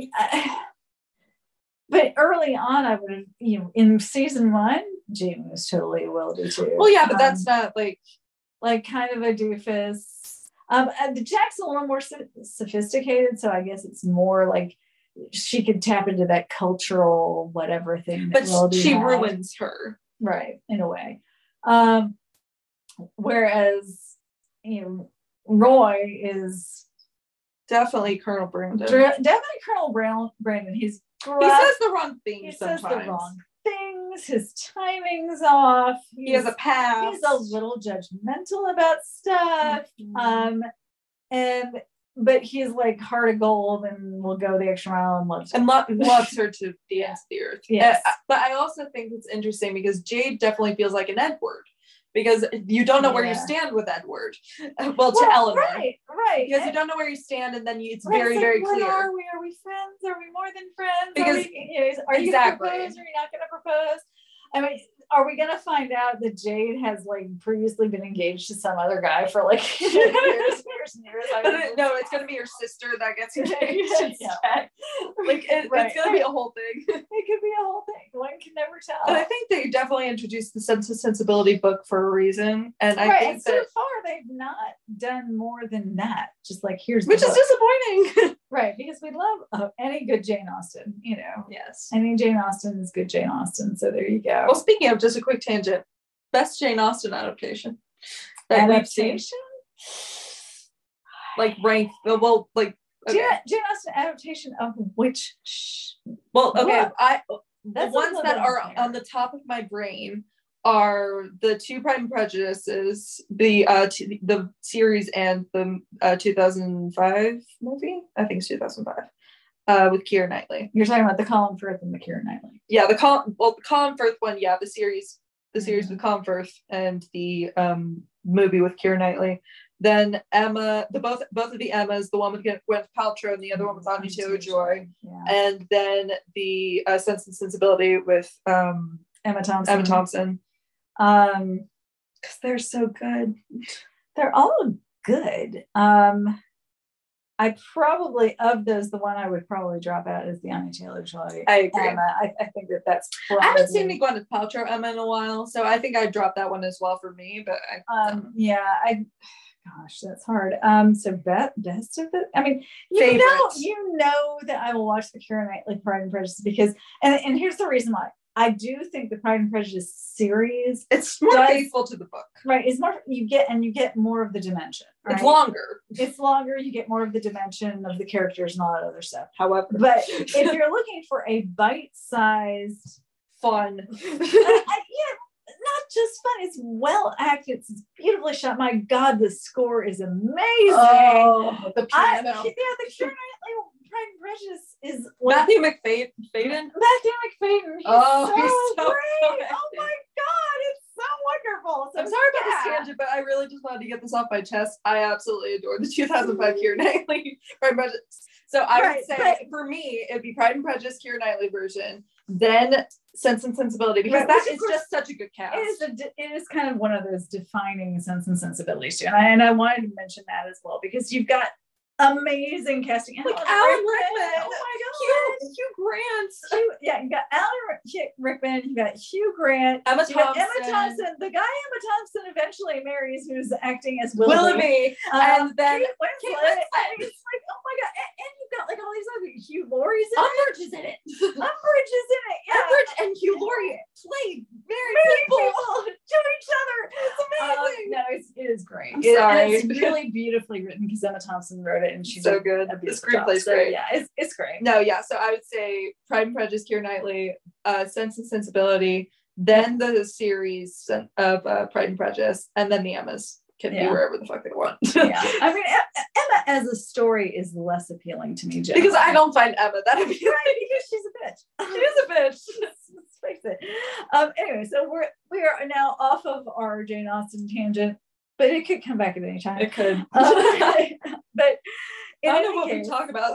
But early on, I would have, you know, in season one, Jamie was totally a Willoughby too. Well, yeah, but that's Um, not like. like kind of a doofus. Um, and the Jack's a little more so- sophisticated, so I guess it's more like she could tap into that cultural whatever thing. That But Willoughby she had. ruins her. Right, in a way. Um, whereas, you know, Roy is Definitely Colonel Brandon. dr- definitely Colonel Brown, Brandon. He's He gruff, says the wrong thing he sometimes. says the wrong things. His timing's off. He has a past. He's a little judgmental about stuff. Mhm. Um, and but he's like heart of gold and will go the extra mile and loves and her. lo- loves her to the ends of the earth. Yes. Uh, but I also think it's interesting because Jade definitely feels like an Edward. because you don't know where you Yeah. stand with Edward. Well, to Well, Eleanor. right, right. Because you And- don't know where you stand, and then you, it's right, very, it's like, very what clear. Are we? Are we friends? Are we more than friends? Because- are, we, you know, are you exactly. going to propose? Or are you not going to propose? I mean, are we going to find out that Jade has like previously been engaged to some other guy for like years, years, years, years? I But mean, it- no, it's gonna be your sister that gets engaged Yeah. instead. Like it, Right. it's gonna be a whole thing. It could be a whole thing. One can never tell. But I think they definitely introduced the Sense and Sensibility book for a reason, and I right, think and so that, far they've not done more than that. Just like here's the which is book. disappointing. Right, because we love uh, any good Jane Austen. You know, Yes. any Jane Austen is good Jane Austen. So there you go. Well, speaking of, just a quick tangent, best Jane Austen adaptation that we've seen, Adaptation. like rank well, like okay. Jane, Jane Austen adaptation of which? Sh- well, okay, What? I the That's a ones little that bit are unfair. on the top of my brain are the two Pride and Prejudices, the uh t- the series, and the uh two thousand five movie. I think it's two thousand five, uh, with Keira Knightley. You're talking about the Colin Firth and the Keira Knightley. Yeah, the Colin well the Colin Firth one. Yeah, the series, the series Mhm. with Colin Firth, and the um movie with Keira Knightley. Then Emma, the both both of the Emmas, the one with Gwyneth Paltrow and the other one with Anya Taylor-Joy, Yeah. and then the uh, Sense and Sensibility with um Emma Thompson. Emma Thompson. Um, Because they're so good. they're all good. Um, I probably of those, the one I would probably drop out is the Anya Taylor-Joy. I agree. Emma. I, I think that that's. I haven't seen probably- the Gwyneth Paltrow Emma in a while, so I think I'd drop that one as well for me. But I, Um, yeah, I. Gosh, that's hard. Um, so best best of it. I mean, you know, Favorites. you know that I will watch the Keira Knightley Pride and Prejudice because, and and here's the reason why. I do think the Pride and Prejudice series, it's more Does- faithful to the book. right, is more you get and you get more of the dimension. Right? It's longer. It's longer. You get more of the dimension of the characters and all that other stuff. However, But if you're looking for a bite-sized, fun. I, I, yeah, not just fun. It's well acted. It's beautifully shot. My God, the score is amazing. Oh, the I, piano. yeah, the Keira Knightley Pride and Prejudice is like Matthew McFadden. Faden? Matthew McFadden. He's Oh, so, he's so great. good. Oh my God, it's so wonderful. So I'm sorry about yeah. this tangent, but I really just wanted to get this off my chest. I absolutely adore the two thousand five Keira Knightley Pride and Prejudice. So I Right, would say but- for me, it'd be Pride and Prejudice Keira Knightley version, then Sense and Sensibility, because Right, that which of is course- just such a good cast. It is, a, de- it is kind of one of those defining Sense and Sensibilities too, and I, and I wanted to mention that as well because you've got amazing casting. Like Alan Alan Rickman. Rickman. Oh my Hugh, God. Hugh Grant. Hugh, yeah, you got Alan Rick- Rickman, you got Hugh Grant, Emma you got Thompson. Emma Thompson, the guy Emma Thompson eventually marries, who's acting as Willoughby. Willoughby. Um, and then Kate Winslet. Kate I Winslet. mean, it's like, oh my God, and, and you've got like all these other Hugh Laurie's in Umbridge is in it. it. Umbridge is in it. Yeah. Umbridge and Hugh Laurie play very Married people. people to each other. It's amazing. no, it's, it is great. I'm It- sorry. and it's really beautifully written because Emma Thompson wrote it and she's So good. A The beautiful screenplay's job. So, great. yeah, it's, it's great. No, yeah. So I would say Pride and Prejudice, Keira Knightley, uh, Sense and Sensibility, then the series of uh, Pride and Prejudice, and then the Emmas can Yeah. be wherever the fuck they want. Yeah, I mean, E- Emma as a story is less appealing to me, because generally. I don't find Emma that appealing. Right, because she's a bitch. She is a bitch. Let's let's face it. Um, anyway, so we're we are now off of our Jane Austen tangent, but it could come back at any time. It could. Um, but in I don't any know what case, we talk about.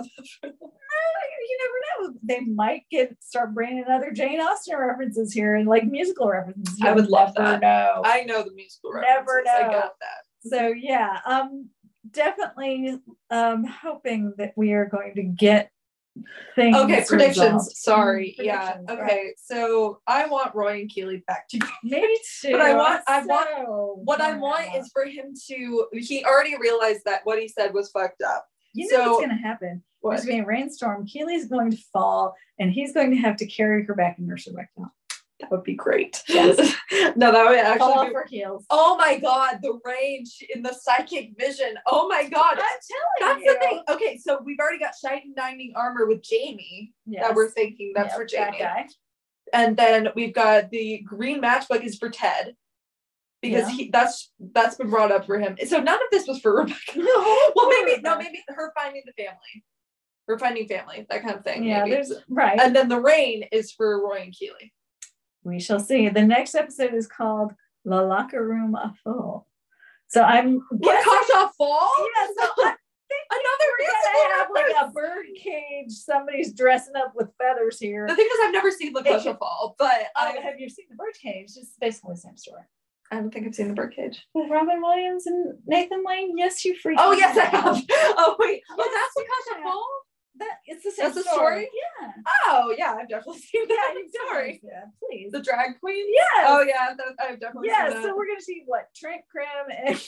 you never know. They might get start bringing in other Jane Austen references here and like musical references. I You'll would love never that. know. I know the musical Never references. I know. got that. So yeah, um, definitely um hoping that we are going to get things. Okay, predictions. resolved. Sorry. Mm, Yeah. predictions, Okay. right. So I want Roy and Keely back together. Me too. But I want- I So want- What I want yeah. is for him to. He already realized that what he said was fucked up. You know so- what's going to happen? What? There's going to be a rainstorm. Keely's going to fall, and he's going to have to carry her back and nurse her back down. That would be great. Yes. No, that would Fall actually off be. her heels. Oh my god, the range in the psychic vision. Oh my god. I'm telling That's you. the thing. Okay, so we've already got Shining Knighting armor with Jamie Yes. that we're thinking that's Yep, for that Jamie. guy. And then we've got the green matchbook is for Ted. Because Yeah. he that's that's been brought up for him. So none of this was for Rebecca. No, Well, maybe Rebecca. no, maybe her finding the family. Her finding family, that kind of thing. Yeah, maybe. there's right. And then the rain is for Roy and Keely. We shall see. The next episode is called La locker room a full. So I'm Lakasha Fall? Yeah, so I think another we're gonna have like a bird cage. Somebody's dressing up with feathers here. The thing is, I've never seen Lakasha Fall, but Oh, I have you seen the Birdcage? It's basically the same story. I don't think I've seen the Birdcage. With Robin Williams and Nathan Lane. Yes, you freak. Oh yes, I have. Oh wait, Yes, oh that's yeah. Lakasha Fall. That it's the same That's the story. story? Yeah. Oh yeah, I've definitely seen that you've story. definitely- Yeah, please. The drag queen. Yes. Oh yeah, that, I've definitely Yeah, seen that. so we're gonna see what Trent Cram and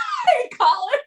Colin.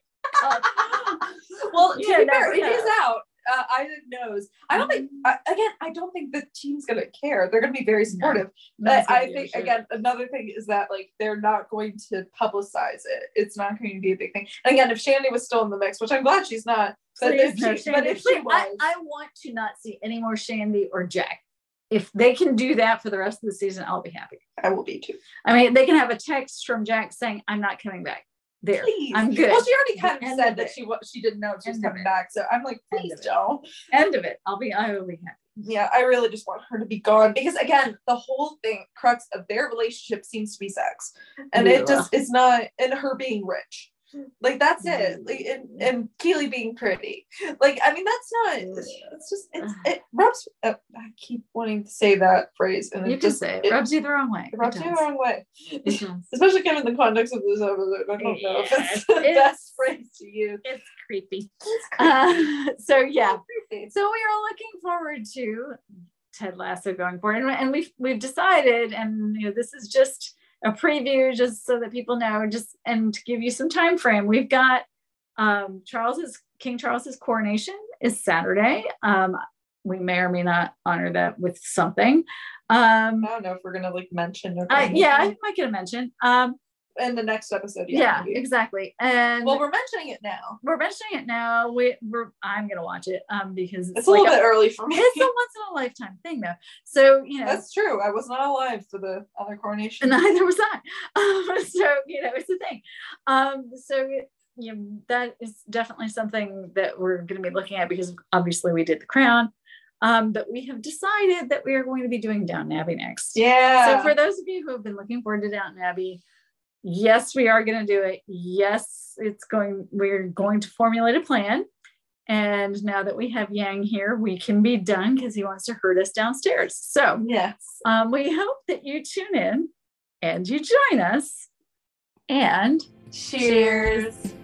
Well, to Yeah, be no, fair, yeah. it is out. Uh, Isaac knows. I don't think. I, again, I don't think the team's gonna care. They're gonna be very supportive. But I think again, another thing is that like they're not going to publicize it. It's not going to be a big thing. And again, if Shandy was still in the mix, which I'm glad she's not. But Please, if no, she, Shandy, but if she please, was, I, I want to not see any more Shandy or Jack. If they can do that for the rest of the season, I'll be happy. I will be too. I mean, they can have a text from Jack saying, "I'm not coming back." There, Please. I'm good. Well, she already kind The of end said of that it. she was she didn't know if she was End of coming it. back. So I'm like, End please of it. don't. End of it. I'll be. I will be happy. Yeah, I really just want her to be gone because again, the whole thing crux of their relationship seems to be sex, and Yeah. it just it's not and her being rich. Like that's it. Like and, and Keely being pretty. Like I mean that's not. It's just it's it rubs. Uh, I keep wanting to say that phrase, and You it can just say it. it Rubs you the wrong way. it rubs It you the does. wrong way. It does. Especially given the context of this episode, I don't know if Yes, it's the it's- best phrase to use. It's creepy. It's creepy. Uh, so yeah. Creepy. So we are looking forward to Ted Lasso going forward, and, and we've we've decided, and you know, this is just a preview, just so that people know, just and to give you some time frame. We've got um, Charles's King Charles's coronation is Saturday. Um, we may or may not honor that with something. Um, I don't know if we're gonna like mention it. I, yeah, I might get a mention. Um, in the next episode. yeah, Yeah, maybe. exactly. And Well, we're mentioning it now. we're mentioning it now. We, we're I'm gonna watch it um because it's, It's a like little bit early for me. it's a once in a lifetime thing though. So you know, That's true. I was not alive for the other coronation. neither was I. Um, so you know, it's a thing. Um, so you know, that is definitely something that we're going to be looking at because obviously we did The Crown. Um, but we have decided that we are going to be doing Downton Abbey next. Yeah. So for those of you who have been looking forward to Downton Abbey, yes, we are going to do it. Yes, it's going. We're going to formulate a plan. And now that we have Yang here, we can be done because he wants to herd us downstairs. So yes. um, we hope that you tune in and you join us. And Cheers.